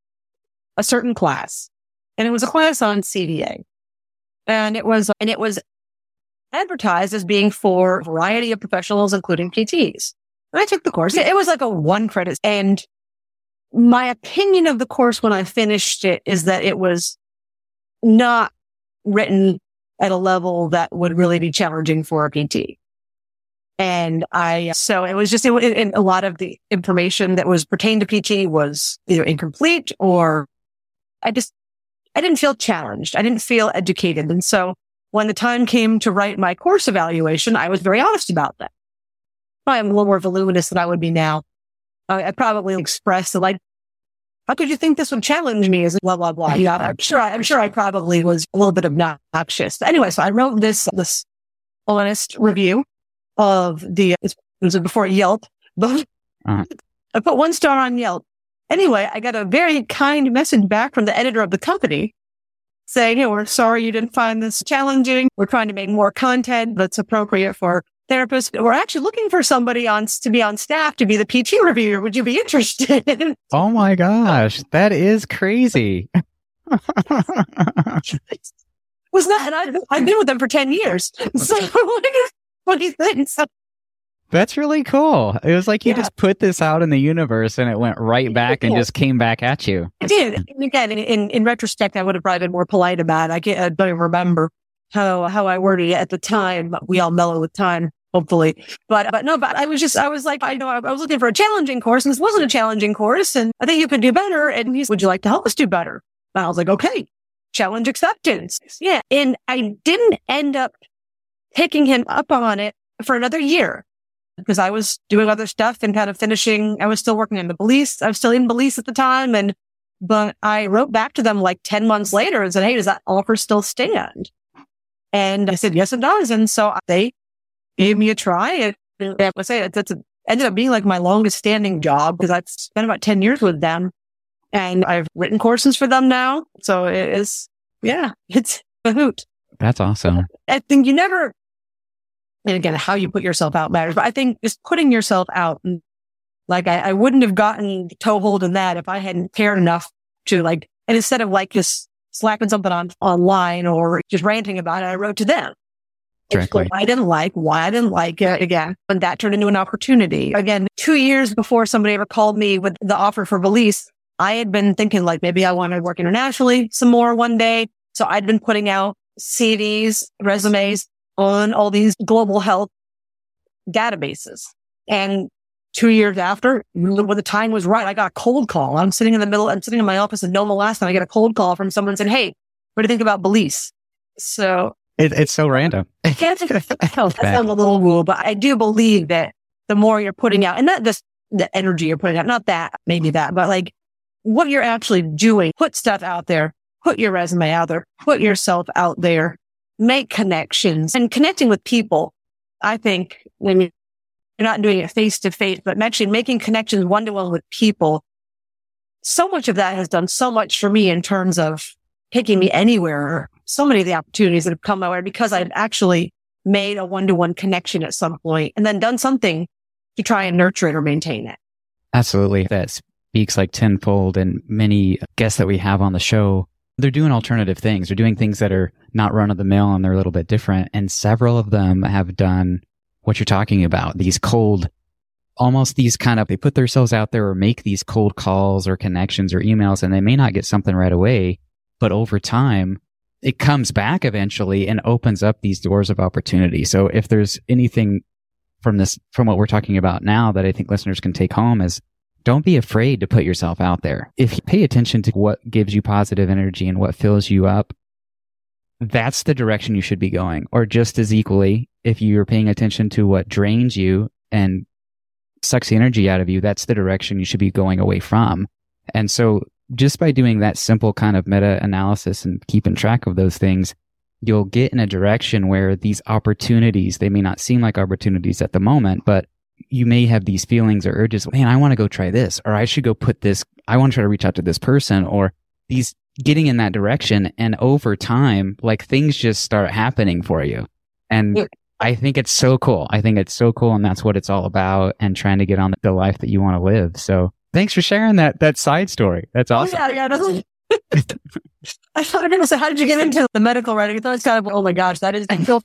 a certain class, and it was a class on CVA. And it was advertised as being for a variety of professionals, including PTs. And I took the course. It was like a 1 credit. And my opinion of the course when I finished it is that it was not written at a level that would really be challenging for a PT. And so it was just, and a lot of the information that was pertained to PT was either incomplete or I didn't feel challenged. I didn't feel educated. And so when the time came to write my course evaluation, I was very honest about that. I'm a little more voluminous than I would be now. I probably expressed how could you think this would challenge me? As blah, blah, blah. Yeah, I'm sure I probably was a little bit obnoxious. Anyway, so I wrote this honest review of it was before Yelp, but I put 1 star on Yelp. Anyway, I got a very kind message back from the editor of the company saying, hey, we're sorry you didn't find this challenging. We're trying to make more content that's appropriate for therapists. We're actually looking for somebody to be on staff to be the PT reviewer. Would you be interested? Oh my gosh, that is crazy. Was that? And I've been with them for 10 years. So what do you think? So, that's really cool. It was like you just put this out in the universe and it went right back and just came back at you. It did. And again, in retrospect, I would have probably been more polite about it. I don't even remember how I worded it at the time. We all mellow with time, hopefully. But I was like, I was looking for a challenging course, and this wasn't a challenging course, and I think you could do better. And he said, would you like to help us do better? And I was like, okay, challenge acceptance. Yeah. And I didn't end up picking him up on it for another year because I was doing other stuff and kind of finishing. I was still working in the Belize. I was still in Belize at the time. But I wrote back to them 10 months later and said, hey, does that offer still stand? And I said, yes, it does. And so they gave me a try. And I would say it ended up being my longest standing job because I've spent about 10 years with them. And I've written courses for them now. So it's a hoot. That's awesome. I think and again, how you put yourself out matters, but I think just putting yourself out, and I wouldn't have gotten toehold in that if I hadn't cared enough to and instead of just slapping something online or just ranting about it, I wrote to them. Directly. Why I didn't like it again. And that turned into an opportunity. Again, 2 years before somebody ever called me with the offer for Belize, I had been thinking maybe I want to work internationally some more one day. So I'd been putting out CVs, resumes, on all these global health databases. And 2 years after, when the time was right, I got a cold call. I'm sitting in my office in Nome, Alaska, and I get a cold call from someone saying, hey, what do you think about Belize? So it's so random. That sounds a little woo, but I do believe that the more you're putting out, and not just the energy you're putting out, not that, maybe that, but like what you're actually doing, put stuff out there, put your resume out there, put yourself out there, make connections, and connecting with people. I think when you're not doing it face to face, but actually making connections one-to-one with people, so much of that has done so much for me in terms of taking me anywhere. So many of the opportunities that have come my way because I've actually made a one-to-one connection at some point and then done something to try and nurture it or maintain it. Absolutely. That speaks like tenfold. And many guests that we have on the show, they're doing alternative things. They're doing things that are not run of the mill and they're a little bit different. And several of them have done what you're talking about, these cold, almost these kind of, they put themselves out there or make these cold calls or connections or emails, and they may not get something right away, but over time, it comes back eventually and opens up these doors of opportunity. So if there's anything from what we're talking about now that I think listeners can take home is don't be afraid to put yourself out there. If you pay attention to what gives you positive energy and what fills you up, that's the direction you should be going. Or just as equally, if you're paying attention to what drains you and sucks the energy out of you, that's the direction you should be going away from. And so just by doing that simple kind of meta-analysis and keeping track of those things, you'll get in a direction where these opportunities, they may not seem like opportunities at the moment, but you may have these feelings or urges, man, I want to go try this, or I should go put this, I want to try to reach out to this person, or these getting in that direction. And over time, like things just start happening for you. And I think it's so cool. And that's what it's all about, and trying to get on the life that you want to live. So thanks for sharing that side story. That's awesome. Oh, yeah. I thought I was going to say, how did you get into the medical writing? I thought it's kind of, oh my gosh, that is, nope.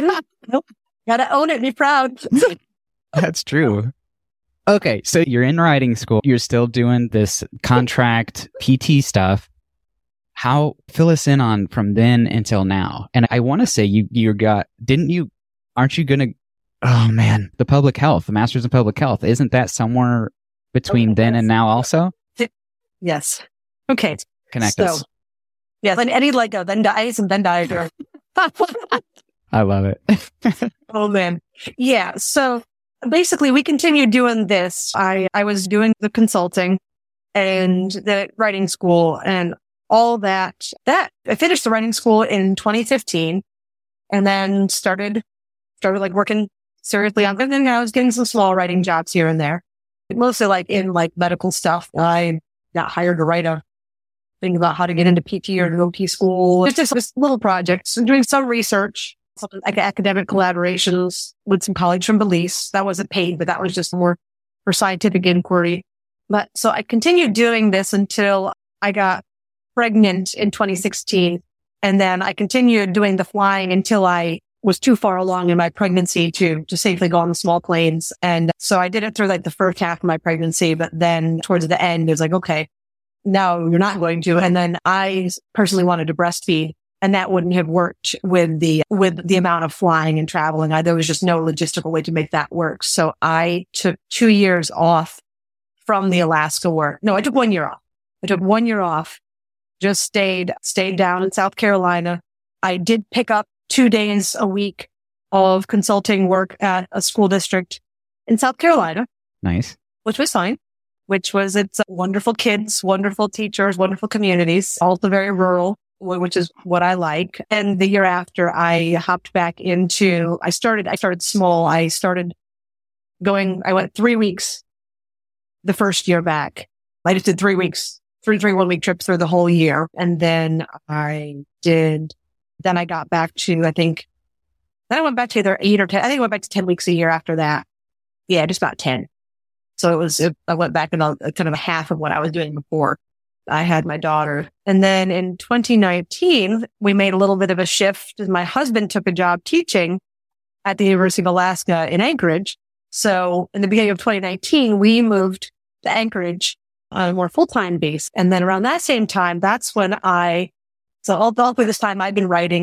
Gotta own it and be proud. That's true. Okay, so you're in writing school. You're still doing this contract PT stuff. Fill us in on from then until now. And I want to say aren't you going to, oh man, the public health, the master's in public health, isn't that somewhere between then and now also? Yes. Okay. Connect us. Yes, and any like a Venn diagram. I love it. Oh man. Yeah. So basically we continued doing this. I was doing the consulting and the writing school and all that. I finished the writing school in 2015 and then started like working seriously on it. And then I was getting some small writing jobs here and there, mostly like in like medical stuff. I got hired to write a thing about how to get into PT or an OT school. It's just little projects and doing some research, some like academic collaborations with some colleagues from Belize. That wasn't paid, but that was just more for scientific inquiry. But so I continued doing this until I got pregnant in 2016. And then I continued doing the flying until I was too far along in my pregnancy to safely go on the small planes. And so I did it through like the first half of my pregnancy, but then towards the end, it was like, okay, no, you're not going to. And then I personally wanted to breastfeed, and that wouldn't have worked with the amount of flying and traveling. There was just no logistical way to make that work. So I took 2 years off from the Alaska work. No, I took 1 year off. Just stayed down in South Carolina. I did pick up 2 days a week of consulting work at a school district in South Carolina. Nice. Which was fine. It's wonderful kids, wonderful teachers, wonderful communities, also very rural, which is what I like. And the year after I hopped back into, I started small. I went 3 weeks the first year back. I just did 3 weeks, 3 1-week trips through the whole year. And then I got back to, then I went back to either 8 or 10. I think I went back to 10 weeks a year after that. Yeah, just about 10. So I went back in kind of a half of what I was doing before I had my daughter. And then in 2019, we made a little bit of a shift. My husband took a job teaching at the University of Alaska in Anchorage. So in the beginning of 2019, we moved to Anchorage on a more full-time base. And then around that same time, that's when all through this time I've been writing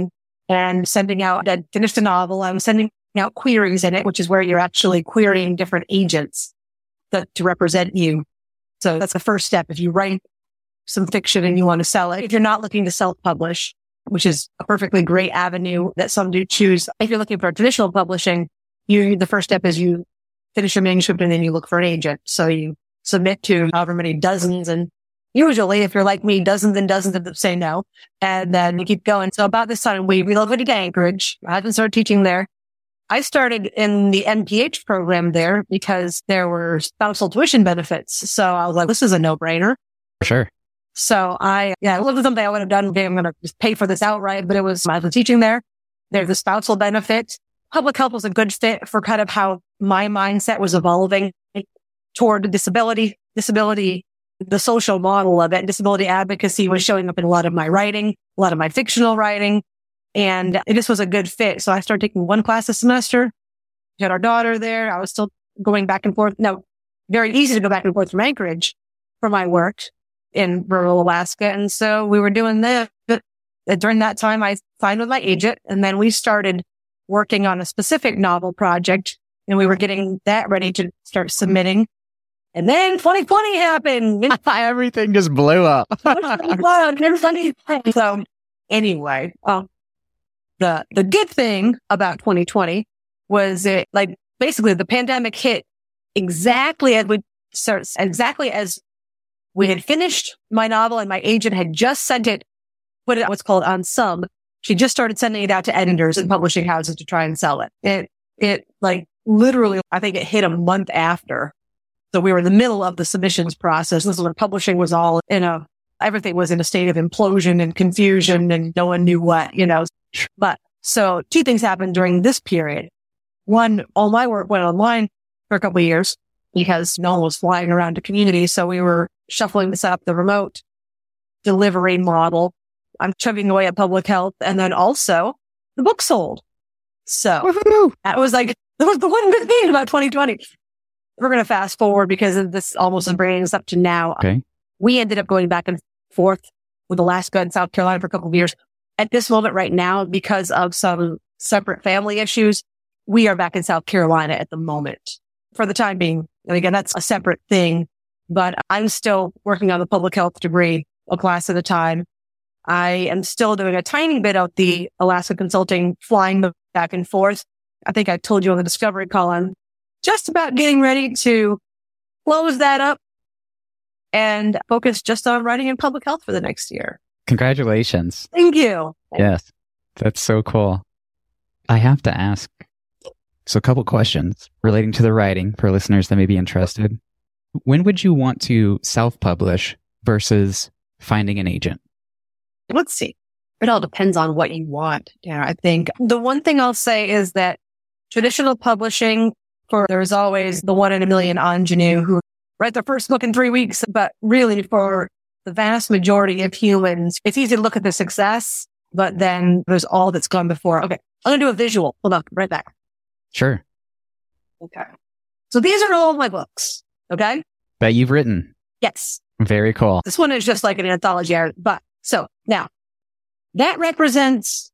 and sending out, I finished a novel. I'm sending out queries in it, which is where you're actually querying different agents to represent you. So that's the first step. If you write some fiction and you want to sell it, if you're not looking to self-publish, which is a perfectly great avenue that some do choose. If you're looking for traditional publishing, the first step is you finish your manuscript and then you look for an agent. So you submit to however many dozens, and usually, if you're like me, dozens and dozens of them say no. And then you keep going. So about this time, we relocated to Anchorage. I hadn't started teaching there. I started in the MPH program there because there were spousal tuition benefits. So I was like, this is a no-brainer. Sure. So it wasn't something I would have done. Okay, I'm going to just pay for this outright, but I was teaching there. There's the spousal benefit. Public health was a good fit for kind of how my mindset was evolving toward disability, the social model of it. Disability advocacy was showing up in a lot of my writing, a lot of my fictional writing. And it just was a good fit. So I started taking one class a semester. We had our daughter there. I was still going back and forth. No, very easy to go back and forth from Anchorage for my work in rural Alaska. And so we were doing that. But during that time, I signed with my agent, and then we started working on a specific novel project, and we were getting that ready to start submitting. And then 2020 happened. Everything just blew up. So anyway, the good thing about 2020 was basically the pandemic hit exactly as we had finished my novel, and my agent had just sent it, put it what's called on sub. She just started sending it out to editors and publishing houses to try and sell it. It literally, I think it hit a month after. So we were in the middle of the submissions process. This is when publishing was all everything was in a state of implosion and confusion, and no one knew what, But so two things happened during this period. One, all my work went online for a couple of years because no one was flying around to communities. So we were shuffling this up, the remote delivery model. I'm chugging away at public health. And then also the book sold. So that was the one good thing about 2020. We're going to fast forward because of this almost bringing us up to now. Okay. We ended up going back and forth with Alaska and South Carolina for a couple of years. At this moment right now, because of some separate family issues, we are back in South Carolina at the moment for the time being. And again, that's a separate thing, but I'm still working on the public health degree, a class at a time. I am still doing a tiny bit of the Alaska consulting, flying back and forth. I think I told you on the discovery call, I'm just about getting ready to close that up and focus just on writing in public health for the next year. Congratulations. Thank you. Yes, that's so cool. I have to ask, so a couple questions relating to the writing for listeners that may be interested. When would you want to self-publish versus finding an agent? Let's see. It all depends on what you want. Yeah, I think the one thing I'll say is that traditional publishing, there's always the 1 in a million ingenue who write their first book in 3 weeks. But really, for the vast majority of humans, it's easy to look at the success, but then there's all that's gone before. Okay, I'm going to do a visual. Hold on, right back. Sure. Okay. So these are all my books. Okay. That you've written. Yes. Very cool. This one is just like an anthology. But so now that represents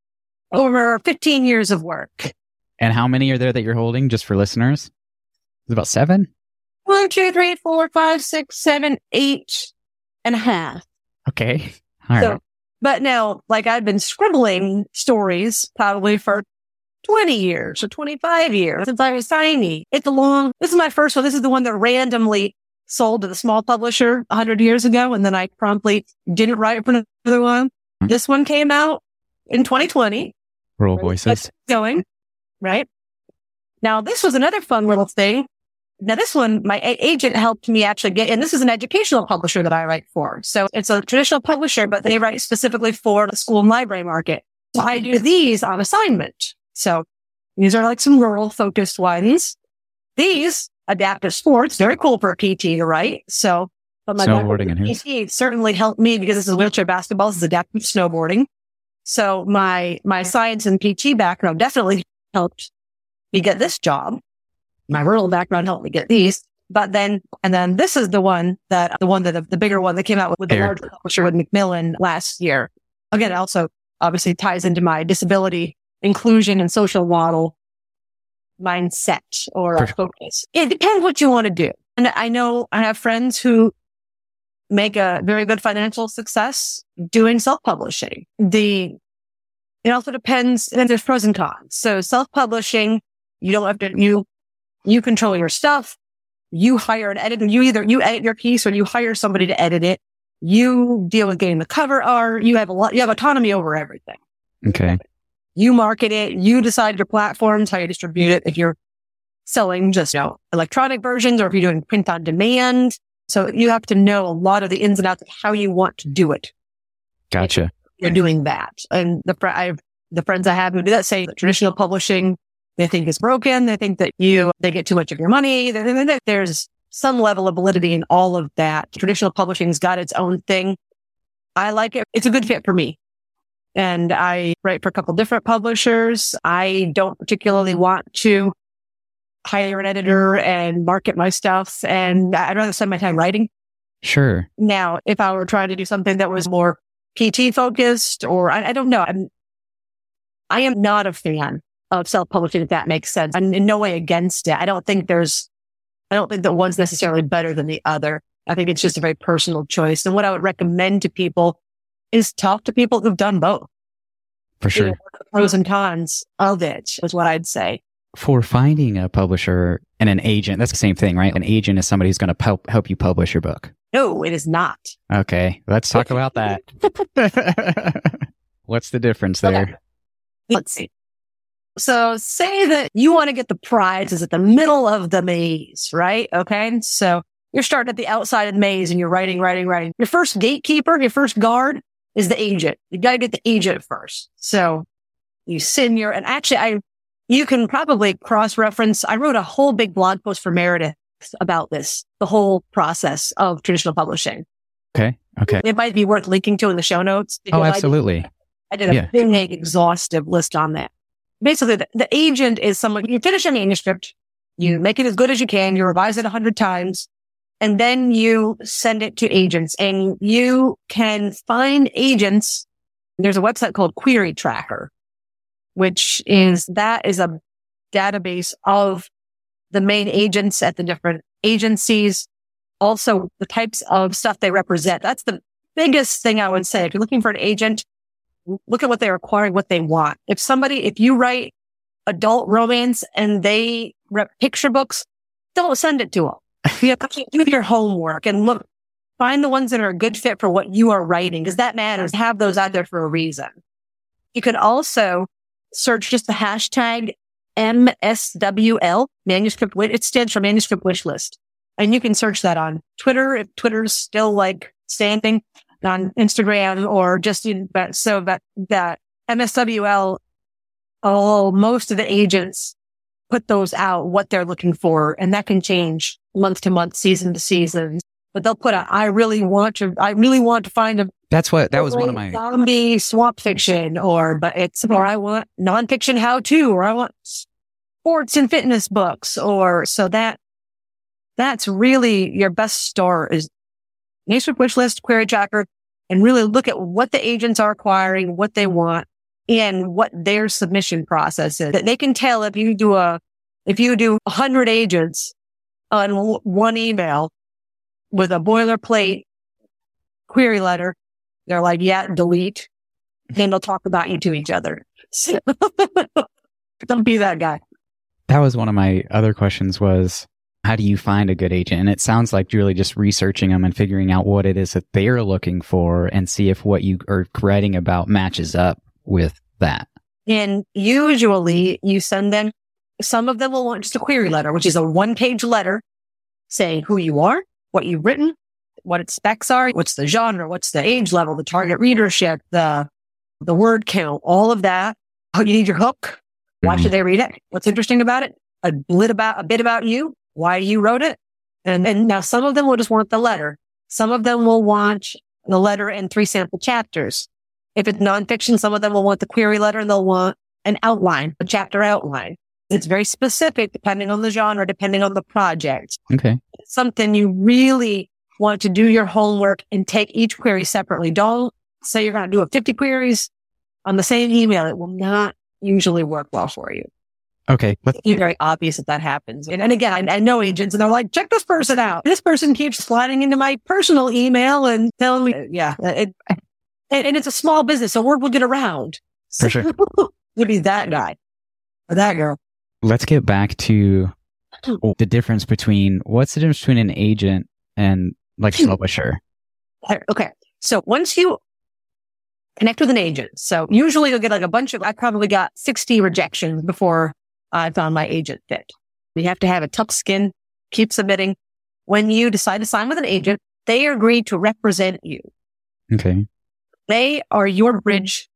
over 15 years of work. And how many are there that you're holding, just for listeners? It's about 7? 1, 2, 3, 4, 5, 6, 7, 8 and a half. Okay. All right. But now, I've been scribbling stories probably for 20 years or 25 years since I was tiny. This is my first one. This is the one that randomly sold to the small publisher 100 years ago. And then I promptly didn't write for another one. Mm-hmm. This one came out in 2020. Rural Voices. Going. Right. Now, this was another fun little thing. Now, this one, my agent helped me actually get, and this is an educational publisher that I write for. So it's a traditional publisher, but they write specifically for the school and library market. So I do these on assignment. So these are some rural focused ones. These adaptive sports, very cool for a PT to write. So, but my snowboarding and PT certainly helped me because this is wheelchair basketball. This is adaptive snowboarding. So my science and PT background definitely helped me get this job. My rural background helped me get these. But then this is the bigger one that came out with the larger publisher with Macmillan last year. Again, also obviously ties into my disability inclusion and social model mindset or focus. It depends what you want to do. And I know I have friends who make a very good financial success doing self-publishing. It also depends, and there's pros and cons. So self-publishing, you don't have to, you control your stuff. You hire an editor. You edit your piece or you hire somebody to edit it. You deal with getting the cover art. You have autonomy over everything. Okay. You market it. You decide your platforms, how you distribute it. If you're selling just, electronic versions or if you're doing print on demand. So you have to know a lot of the ins and outs of how you want to do it. Gotcha. You're doing that. And the friends I have who do that say that traditional publishing, they think is broken. They think that they get too much of your money. There's some level of validity in all of that. Traditional publishing's got its own thing. I like it. It's a good fit for me. And I write for a couple different publishers. I don't particularly want to hire an editor and market my stuff. And I'd rather spend my time writing. Sure. Now, if I were trying to do something that was more PT focused, or I don't know, I am not a fan of self-publishing, if that makes sense. I'm in no way against it. I don't think that one's necessarily better than the other. I think it's just a very personal choice. And what I would recommend to people is talk to people who've done both. For sure. The pros and cons of it is what I'd say. For finding a publisher and an agent, that's the same thing, right? An agent is somebody who's going to help you publish your book. No, it is not. Okay, let's talk about that. What's the difference there? Okay. Let's see. So say that you want to get the prizes at the middle of the maze, right? Okay. So you're starting at the outside of the maze and you're writing. Your first gatekeeper, your first guard is the agent. You got to get the agent first. So you send and actually you can probably cross-reference. I wrote a whole big blog post for Meredith about this, the whole process of traditional publishing. Okay. It might be worth linking to in the show notes. Oh, absolutely. I did a big exhaustive list on that. Basically, the agent is someone, you finish a manuscript, you make it as good as you can, you revise it 100 times, and then you send it to agents. And you can find agents. There's a website called Query Tracker, which is a database of the main agents at the different agencies, also the types of stuff they represent. That's the biggest thing I would say. If you're looking for an agent, look at what they're acquiring, what they want. If you write adult romance and they rep picture books, don't send it to them. You have to do your homework and find the ones that are a good fit for what you are writing, because that matters. Have those out there for a reason. You can also search just the hashtag MSWL, manuscript. It stands for manuscript wish list. And you can search that on Twitter, if Twitter's still standing, on Instagram, or just that MSWL, most of the agents put those out, what they're looking for. And that can change month to month, season to season. But they'll put I really want to find that was one of my zombie swamp fiction, or I want nonfiction how to, or I want sports and fitness books, so that's really your best start is manuscript wish list, Query Tracker, and really look at what the agents are acquiring, what they want, and what their submission process is. They can tell if you do 100 agents on one email with a boilerplate query letter, they're like, yeah, delete. Then they'll talk about you to each other. So, don't be that guy. That was one of my other questions was, how do you find a good agent? And it sounds like you're really just researching them and figuring out what it is that they're looking for and see if what you are writing about matches up with that. And usually you send them, some of them will want just a query letter, which is a 1-page letter saying who you are, what you've written, what its specs are, what's the genre, what's the age level, the target readership, the word count, all of that. Oh, you need your hook. Why should they read it? What's interesting about it? A bit about you, why you wrote it. And now some of them will just want the letter. Some of them will want the letter and 3 sample chapters. If it's nonfiction, some of them will want the query letter and they'll want an outline, a chapter outline. It's very specific depending on the genre, depending on the project. Okay. It's something you really want to do your homework and take each query separately. Don't say you're going to do 50 queries on the same email, it will not usually work well for you. Okay. It's very obvious that happens. And again, I know agents and they're like, check this person out. This person keeps sliding into my personal email and telling me, and it's a small business, so word will get around. For sure. You'll be that guy or that girl. Let's get back to the difference between, what's the difference between an agent and like publisher? Okay. So once you connect with an agent, so usually you'll get like I probably got 60 rejections before I found my agent fit. You have to have a tough skin, keep submitting. When you decide to sign with an agent, they agree to represent you. Okay. They are your bridge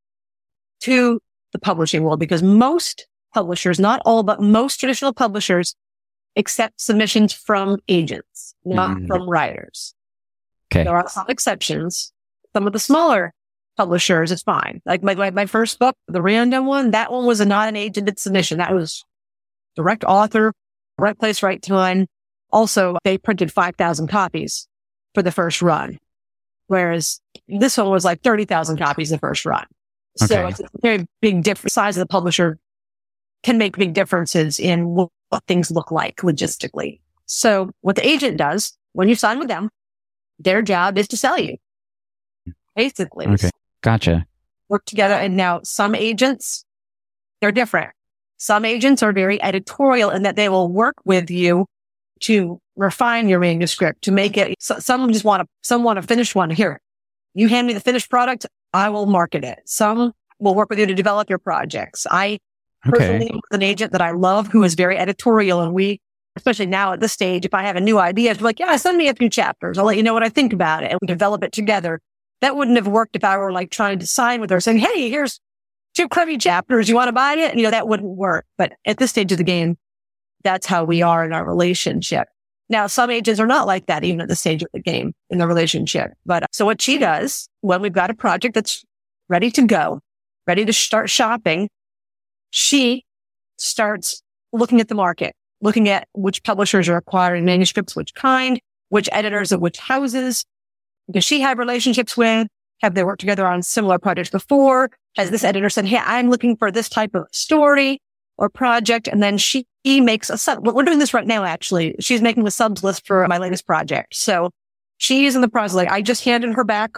to the publishing world, because most publishers, not all, but most traditional publishers accept submissions from agents, not from writers. Okay. There are some exceptions. Some of the smaller publishers, it's fine. Like my first book, the Random one, that one was not an agented submission. That was direct author, right place, right time. Also, they printed 5,000 copies for the first run, whereas this one was like 30,000 copies the first run. Okay. So it's a very big difference. Size of the publisher can make big differences in what things look like logistically. So what the agent does when you sign with them, their job is to sell you, basically. Okay. Gotcha. Work together. And now some agents, they're different. Some agents are very editorial in that they will work with you to refine your manuscript, to make it. Some just want a finished one. Here, you hand me the finished product, I will market it. Some will work with you to develop your projects. I personally with an agent that I love who is very editorial, and we, especially now at this stage, if I have a new idea, it's like, send me a few chapters. I'll let you know what I think about it, and we develop it together. That wouldn't have worked if I were like trying to sign with her saying, hey, here's 2 crummy chapters. You want to buy it? And, that wouldn't work. But at this stage of the game, that's how we are in our relationship. Now, some agents are not like that, even at the stage of the game in the relationship. But so what she does when we've got a project that's ready to go, ready to start shopping, she starts looking at the market, looking at which publishers are acquiring manuscripts, which kind, which editors of which houses. Does she have relationships with? Have they worked together on similar projects before? Has this editor said, hey, I'm looking for this type of story or project? And then she makes a sub. We're doing this right now, actually. She's making a subs list for my latest project. So she's in the process, like I just handed her back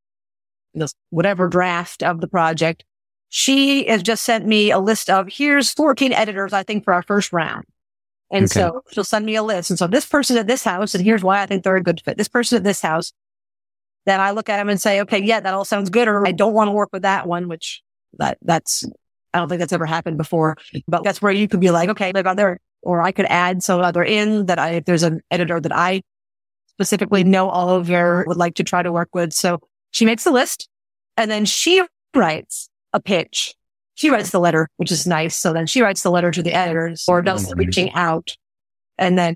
this whatever draft of the project. She has just sent me a list of, here's 14 editors, I think, for our first round. And so she'll send me a list. And so this person at this house, and here's why I think they're a good fit. This person at this house. Then I look at them and say, okay, that all sounds good. Or I don't want to work with that one, which that's, I don't think that's ever happened before, but that's where you could be like, okay, they've got there, or I could add some other in that if there's an editor that I specifically know Oliver would like to try to work with. So she makes the list and then she writes a pitch. She writes the letter, which is nice. So then she writes the letter to the editors or does the reaching out and then.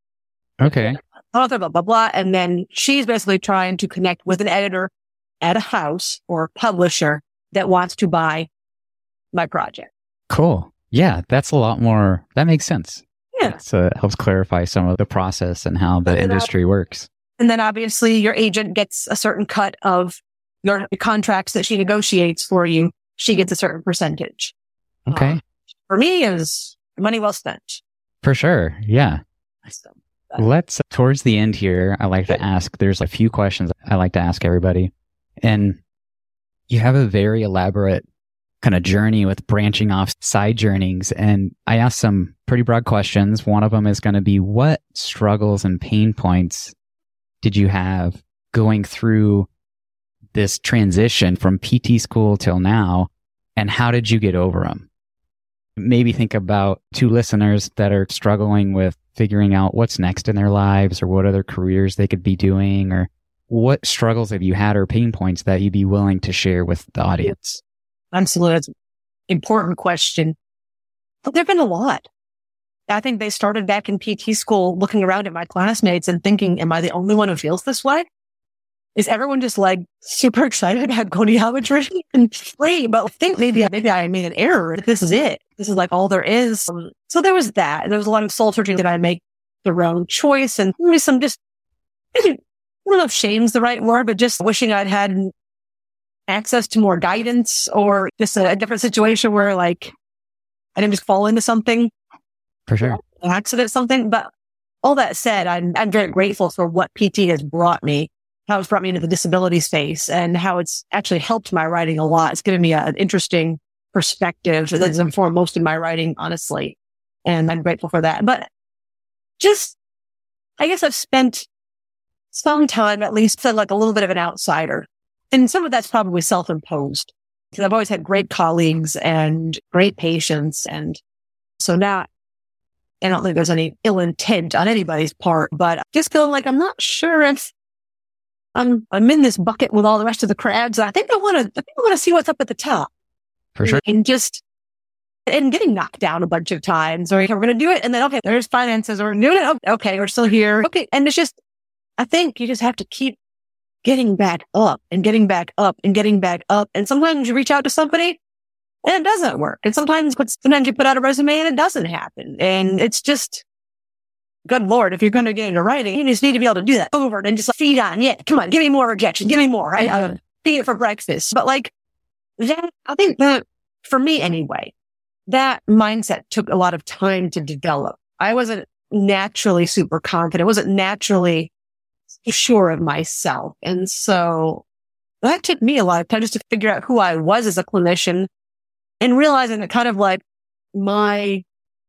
Okay. Author, blah, blah, blah. And then she's basically trying to connect with an editor at a house or publisher that wants to buy my project. Cool. Yeah, that's a lot more. That makes sense. Yeah. So it helps clarify some of the process and how the industry works. And then obviously your agent gets a certain cut of your contracts that she negotiates for you. She gets a certain percentage. Okay. For me, it was money well spent. For sure. Yeah. So, let's, towards the end here, I like to ask, there's a few questions I like to ask everybody. And you have a very elaborate kind of journey with branching off side journeys. And I asked some pretty broad questions. One of them is going to be, what struggles and pain points did you have going through this transition from PT school till now? And how did you get over them? Maybe think about 2 listeners that are struggling with figuring out what's next in their lives or what other careers they could be doing, or what struggles have you had or pain points that you'd be willing to share with the audience? Absolutely. That's an important question. But there've been a lot. I think they started back in PT school looking around at my classmates and thinking, am I the only one who feels this way? Is everyone just like super excited about goniometry and free? But I think maybe I made an error. This is it. This is like all there is. So there was that. There was a lot of soul searching. Did I make the wrong choice? And maybe some just, I don't know if shame's the right word, but just wishing I'd had access to more guidance or just a different situation where like I didn't just fall into something. For sure. An accident, something. But all that said, I'm very grateful for what PT has brought me, how it's brought me into the disability space and how it's actually helped my writing a lot. It's given me an interesting perspective that's informed most of my writing, honestly. And I'm grateful for that. But just, I guess I've spent some time, at least, like a little bit of an outsider. And some of that's probably self-imposed because I've always had great colleagues and great patients. And so now I don't think there's any ill intent on anybody's part, but just feeling like I'm not sure if I'm in this bucket with all the rest of the crabs. I think I want to see what's up at the top. For sure. And getting knocked down a bunch of times, or okay, we're going to do it. And then, okay, there's finances, or doing it. Okay, we're still here. Okay. And it's just, I think you just have to keep getting back up and getting back up and getting back up. And sometimes you reach out to somebody and it doesn't work. And sometimes you put out a resume and it doesn't happen. And it's just, good Lord, if you're going to get into writing, you just need to be able to do that over and just feed on. Yeah, come on, give me more rejection. Give me more. I eat it for breakfast. But like that, I think that for me anyway, that mindset took a lot of time to develop. I wasn't naturally super confident. I wasn't naturally sure of myself. And so that took me a lot of time just to figure out who I was as a clinician and realizing that kind of like my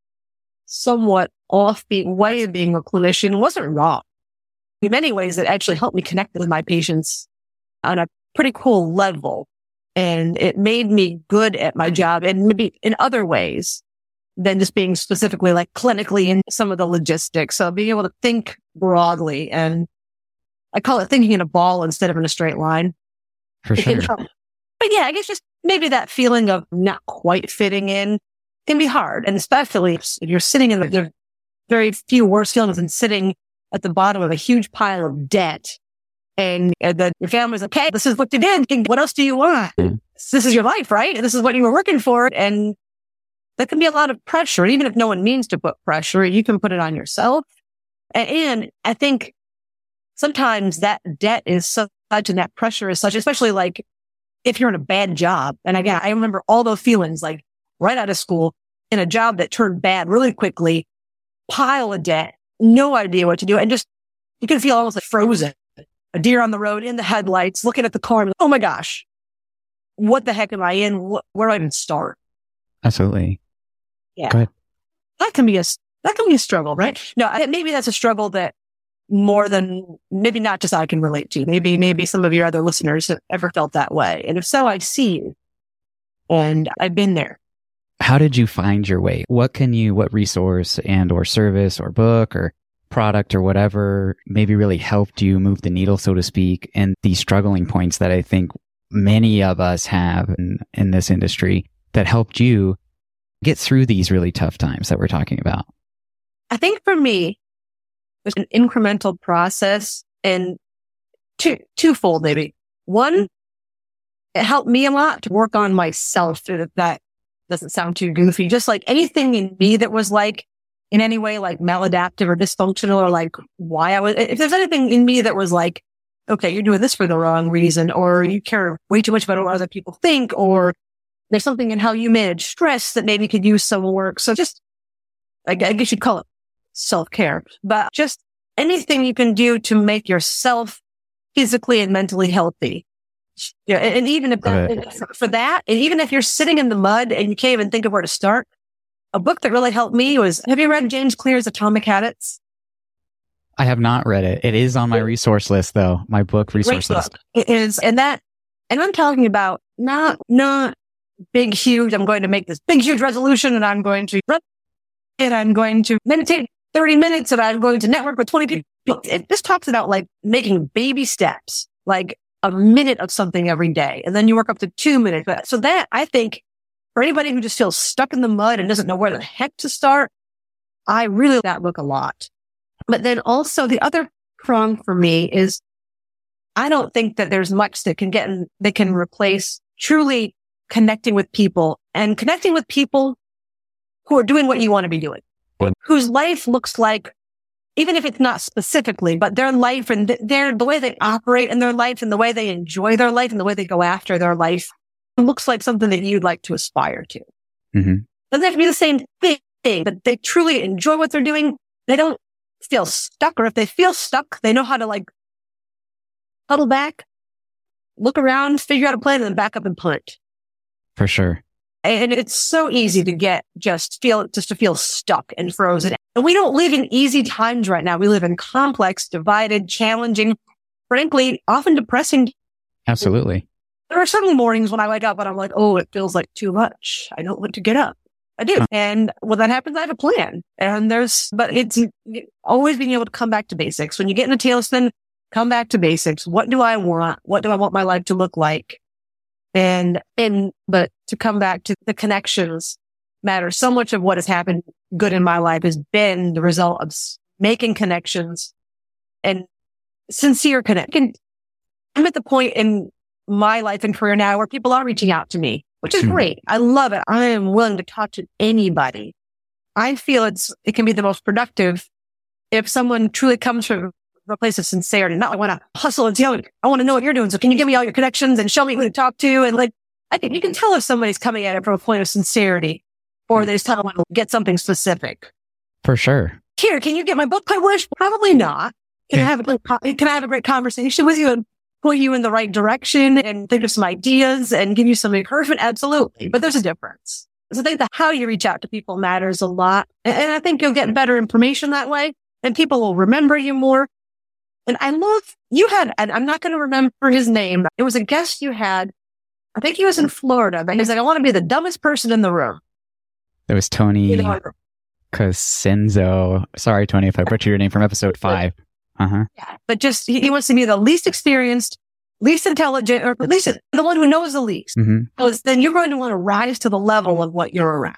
somewhat offbeat way of being a clinician wasn't wrong. In many ways, it actually helped me connect with my patients on a pretty cool level. And it made me good at my job and maybe in other ways than just being specifically like clinically in some of the logistics. So being able to think broadly, and I call it thinking in a ball instead of in a straight line. For sure. But yeah, I guess just maybe that feeling of not quite fitting in can be hard. And especially if you're sitting in the very few worse feelings than sitting at the bottom of a huge pile of debt. And then your family's like, okay, this is what you did. What else do you want? This is your life, right? And this is what you were working for. And that can be a lot of pressure. Even if no one means to put pressure, you can put it on yourself. And I think sometimes that debt is such and that pressure is such, especially like if you're in a bad job. And again, I remember all those feelings like right out of school in a job that turned bad really quickly, pile of debt, no idea what to do. And just, you can feel almost like frozen. A deer on the road in the headlights, looking at the car. And, oh my gosh, what the heck am I in? Where do I even start? Absolutely. Yeah. Go ahead. That can be a struggle, right? No, maybe that's a struggle that more than, maybe not just I can relate to. Maybe some of your other listeners have ever felt that way. And if so, I see you. And I've been there. How did you find your way? What resource and or service or book or product or whatever maybe really helped you move the needle, so to speak, and these struggling points that I think many of us have in this industry that helped you get through these really tough times that we're talking about? I think for me, it was an incremental process and twofold maybe. One, it helped me a lot to work on myself. That doesn't sound too goofy. Just like anything in me that was like, in any way, like maladaptive or dysfunctional, or like if there's anything in me that was like, okay, you're doing this for the wrong reason, or you care way too much about what other people think, or there's something in how you manage stress that maybe could use some work. So just, I guess you'd call it self-care, but just anything you can do to make yourself physically and mentally healthy. Yeah. And even if for that, and even if you're sitting in the mud and you can't even think of where to start, a book that really helped me was, have you read James Clear's Atomic Habits? I have not read it. It is on my resource list though. My book resource list. It is. And I'm talking about not big, huge, I'm going to make this big, huge resolution and I'm going to run and I'm going to meditate 30 minutes and I'm going to network with 20 people. It just talks about like making baby steps, like a minute of something every day. And then you work up to 2 minutes. So that, I think, for anybody who just feels stuck in the mud and doesn't know where the heck to start, I really like that book a lot. But then also the other prong for me is I don't think that there's much that can replace truly connecting with people and connecting with people who are doing what you want to be doing, whose life looks like even if it's not specifically, but their life and the way they operate in their life and the way they enjoy their life and the way they go after their life looks like something that you'd like to aspire to. Mm-hmm. Doesn't have to be the same thing, but they truly enjoy what they're doing. They don't feel stuck, or if they feel stuck, they know how to like huddle back, look around, figure out a plan, and then back up and punt. For sure. And it's so easy to get just to feel stuck and frozen. And we don't live in easy times right now. We live in complex, divided, challenging, frankly, often depressing. Absolutely. There are some mornings when I wake up and I'm like, oh, it feels like too much. I don't want to get up. I do. And when that happens, I have a plan. But it's always being able to come back to basics. When you get in a tailspin, come back to basics. What do I want? What do I want my life to look like? But to come back to the connections matter. So much of what has happened good in my life has been the result of making connections and sincere connection. I'm at the point in my life and career now where people are reaching out to me, which is great. I love it. I am willing to talk to anybody. I feel it can be the most productive if someone truly comes from a place of sincerity. Not I want to hustle and tell you, I want to know what you're doing. So can you give me all your connections and show me who to talk to? And like, I think you can tell if somebody's coming at it from a point of sincerity or they just kind of want to get something specific. For sure. Here, can you get my book published? Probably not. Can I have a great conversation with you and point you in the right direction and think of some ideas and give you some encouragement? Absolutely. But there's a difference. So I think that how you reach out to people matters a lot. And I think you'll get better information that way and people will remember you more. And I love and I'm not going to remember his name. It was a guest you had. I think he was in Florida, but he was like, I want to be the dumbest person in the room. It was Tony Cosenzo. Sorry, Tony, if I butchered your name from episode 5. Uh-huh. Yeah, but just, he wants to be the least experienced, least intelligent, or at least the one who knows the least. Mm-hmm. Because then you're going to want to rise to the level of what you're around.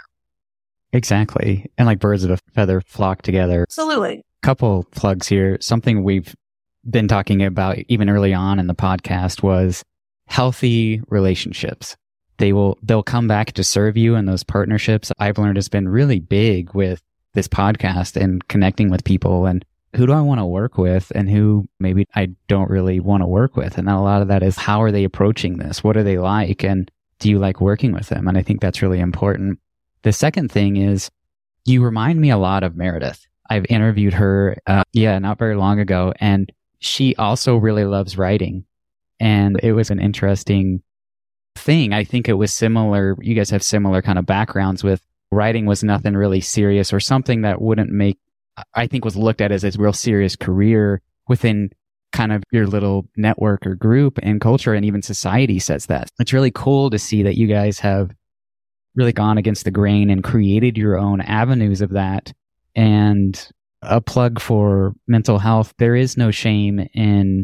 Exactly. And like birds of a feather flock together. Absolutely. Couple plugs here. Something we've been talking about even early on in the podcast was healthy relationships. They'll come back to serve you, and those partnerships I've learned has been really big with this podcast and connecting with people and who do I want to work with and who maybe I don't really want to work with. And a lot of that is how are they approaching this? What are they like? And do you like working with them? And I think that's really important. The second thing is you remind me a lot of Meredith. I've interviewed her, not very long ago, and she also really loves writing. And it was an interesting thing. I think it was similar. You guys have similar kind of backgrounds with writing was nothing really serious or something that I think was looked at as a real serious career within kind of your little network or group, and culture and even society says that. It's really cool to see that you guys have really gone against the grain and created your own avenues of that. And a plug for mental health. There is no shame in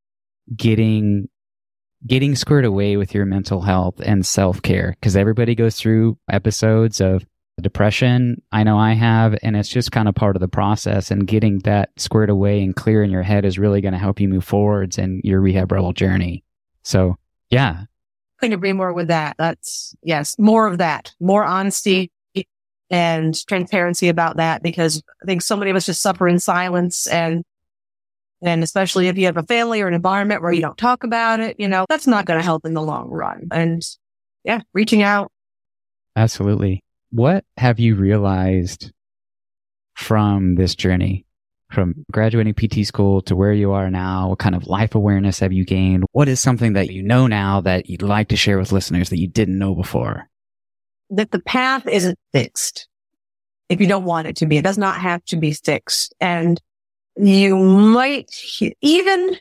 getting squared away with your mental health and self-care, because everybody goes through episodes of depression. I know I have, and it's just kind of part of the process, and getting that squared away and clear in your head is really going to help you move forwards in your Rehab Rebel journey. So, yeah. Couldn't agree more with that. That's, yes, more of that, more honesty and transparency about that, because I think so many of us just suffer in silence, and especially if you have a family or an environment where you don't talk about it, that's not going to help in the long run. And yeah, reaching out. Absolutely. What have you realized from this journey, from graduating PT school to where you are now? What kind of life awareness have you gained? What is something that you know now that you'd like to share with listeners that you didn't know before? That the path isn't fixed. If you don't want it to be, it does not have to be fixed. And you might, even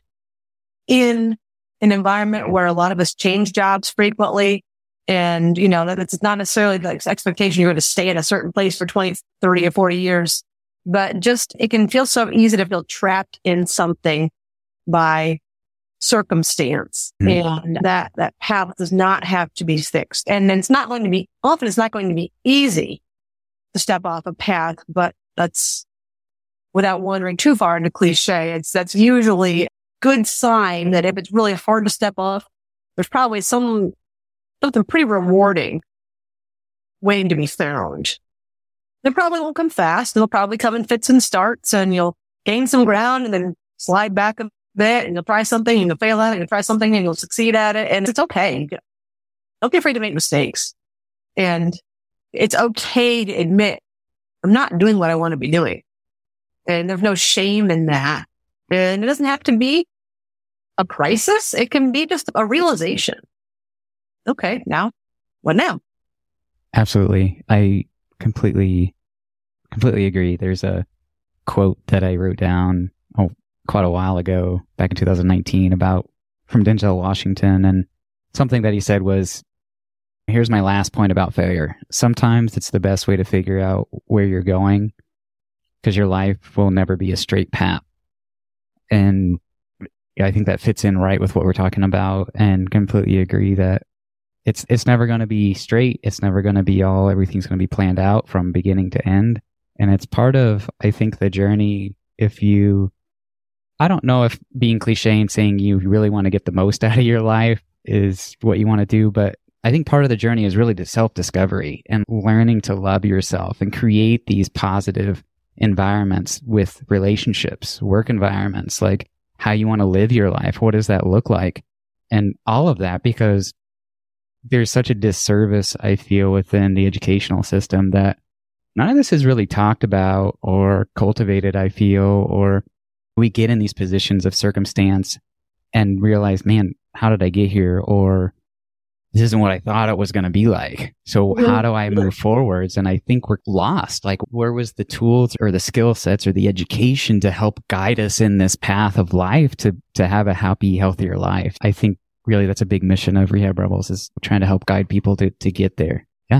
in an environment where a lot of us change jobs frequently, and, that it's not necessarily the expectation you're going to stay at a certain place for 20, 30, or 40 years, but just, it can feel so easy to feel trapped in something by circumstance. And that path does not have to be fixed. And then it's not going to be easy to step off a path, but that's, without wandering too far into cliche, that's usually a good sign that if it's really hard to step off, there's probably something pretty rewarding waiting to be found. They probably won't come fast. They'll probably come in fits and starts, and you'll gain some ground and then slide back a bit, and you'll try something and you'll fail at it, and you'll try something and you'll succeed at it. And it's okay. Don't be afraid to make mistakes. And it's okay to admit, I'm not doing what I want to be doing. And there's no shame in that. And it doesn't have to be a crisis. It can be just a realization. Okay, now, what now? Absolutely. I completely agree. There's a quote that I wrote down quite a while ago, back in 2019, from Denzel Washington. And something that he said was, here's my last point about failure. Sometimes it's the best way to figure out where you're going, because your life will never be a straight path. And I think that fits in right with what we're talking about, and completely agree that it's never going to be straight. It's never going to be everything's going to be planned out from beginning to end. And it's part of, I think, the journey. I don't know if being cliche and saying you really want to get the most out of your life is what you want to do, but I think part of the journey is really to self-discovery and learning to love yourself and create these positive environments with relationships, work environments, like how you want to live your life. What does that look like? And all of that, because there's such a disservice, I feel, within the educational system that none of this is really talked about or cultivated, I feel, or we get in these positions of circumstance and realize, man, how did I get here? Or this isn't what I thought it was going to be like. So how do I move forwards? And I think we're lost. Like, where was the tools or the skill sets or the education to help guide us in this path of life to have a happy, healthier life? I think really that's a big mission of Rehab Rebels, is trying to help guide people to get there. Yeah.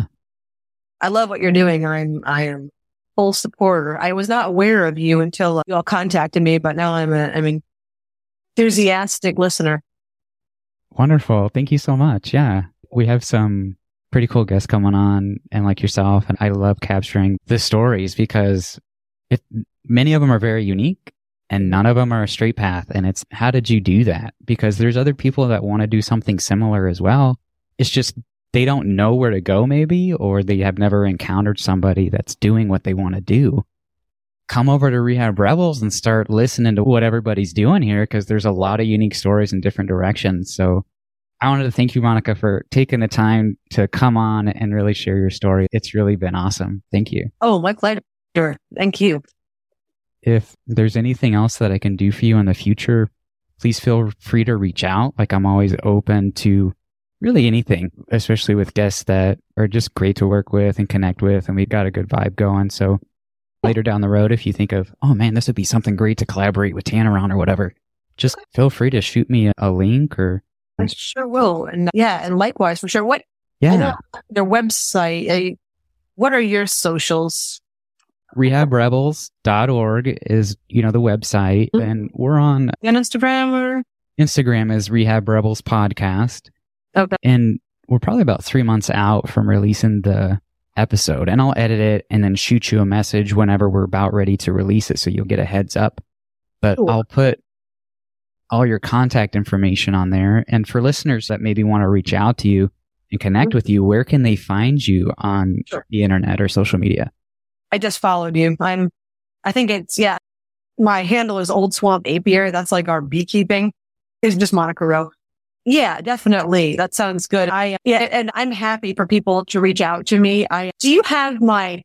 I love what you're doing. I am full supporter. I was not aware of you until you all contacted me, but now I'm an enthusiastic listener. Wonderful. Thank you so much. Yeah. We have some pretty cool guests coming on, and like yourself, and I love capturing the stories because many of them are very unique and none of them are a straight path. And it's, how did you do that? Because there's other people that want to do something similar as well. It's just, they don't know where to go maybe, or they have never encountered somebody that's doing what they want to do. Come over to Rehab Rebels and start listening to what everybody's doing here, because there's a lot of unique stories in different directions. So I wanted to thank you, Monica, for taking the time to come on and really share your story. It's really been awesome. Thank you. Oh, my pleasure. Thank you. If there's anything else that I can do for you in the future, please feel free to reach out. Like, I'm always open to really anything, especially with guests that are just great to work with and connect with, and we've got a good vibe going. So later down the road, if you think of, oh man, this would be something great to collaborate with Tanner on or whatever, just feel free to shoot me a link or. I sure will. And and likewise, for sure. Their website, what are your socials? RehabRebels.org is, the website. Mm-hmm. And we're on Instagram is Rehab Rebels Podcast. Okay. And we're probably about 3 months out from releasing the episode, and I'll edit it and then shoot you a message whenever we're about ready to release it, so you'll get a heads up. But cool. I'll put all your contact information on there. And for listeners that maybe want to reach out to you and connect with you, where can they find you on the internet or social media? I just followed you. I think it's, my handle is Old Swamp Apiary. That's like our beekeeping. It's just Monica Rowe. Yeah, definitely. That sounds good. And I'm happy for people to reach out to me. Do you have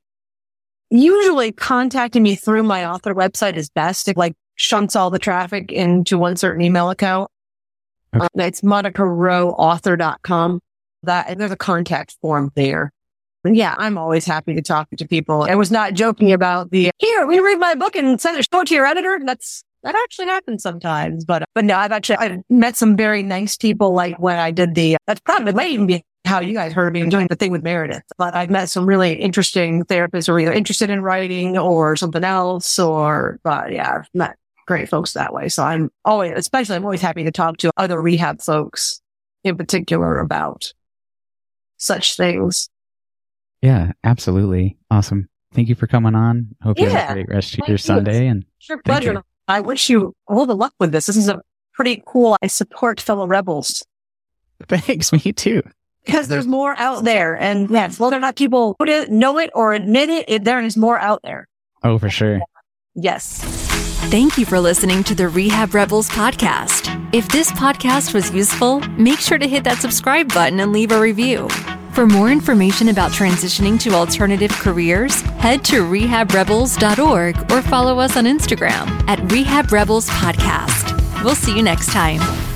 usually contacting me through my author website is best. It shunts all the traffic into one certain email account. Okay. It's MonicaRoweAuthor.com. There's a contact form there. And I'm always happy to talk to people. I was not joking about here, we read my book and send it to your editor. That actually happens sometimes, but no, I've met some very nice people. Like when I did that's probably might even be how you guys heard me doing the thing with Meredith, but I've met some really interesting therapists who are either interested in writing or something else, I've met great folks that way. So I'm always happy to talk to other rehab folks in particular about such things. Yeah, absolutely. Awesome. Thank you for coming on. Hope you have a great rest of your Sunday. And sure, pleasure. I wish you all the luck with this. This is a pretty cool. I support fellow rebels. Thanks, me too. Because there's more out there. And whether or not people know it or admit it, there is more out there. Oh, for sure. Yes. Thank you for listening to the Rehab Rebels podcast. If this podcast was useful, make sure to hit that subscribe button and leave a review. For more information about transitioning to alternative careers, head to rehabrebels.org or follow us on Instagram at Rehab Rebels Podcast. We'll see you next time.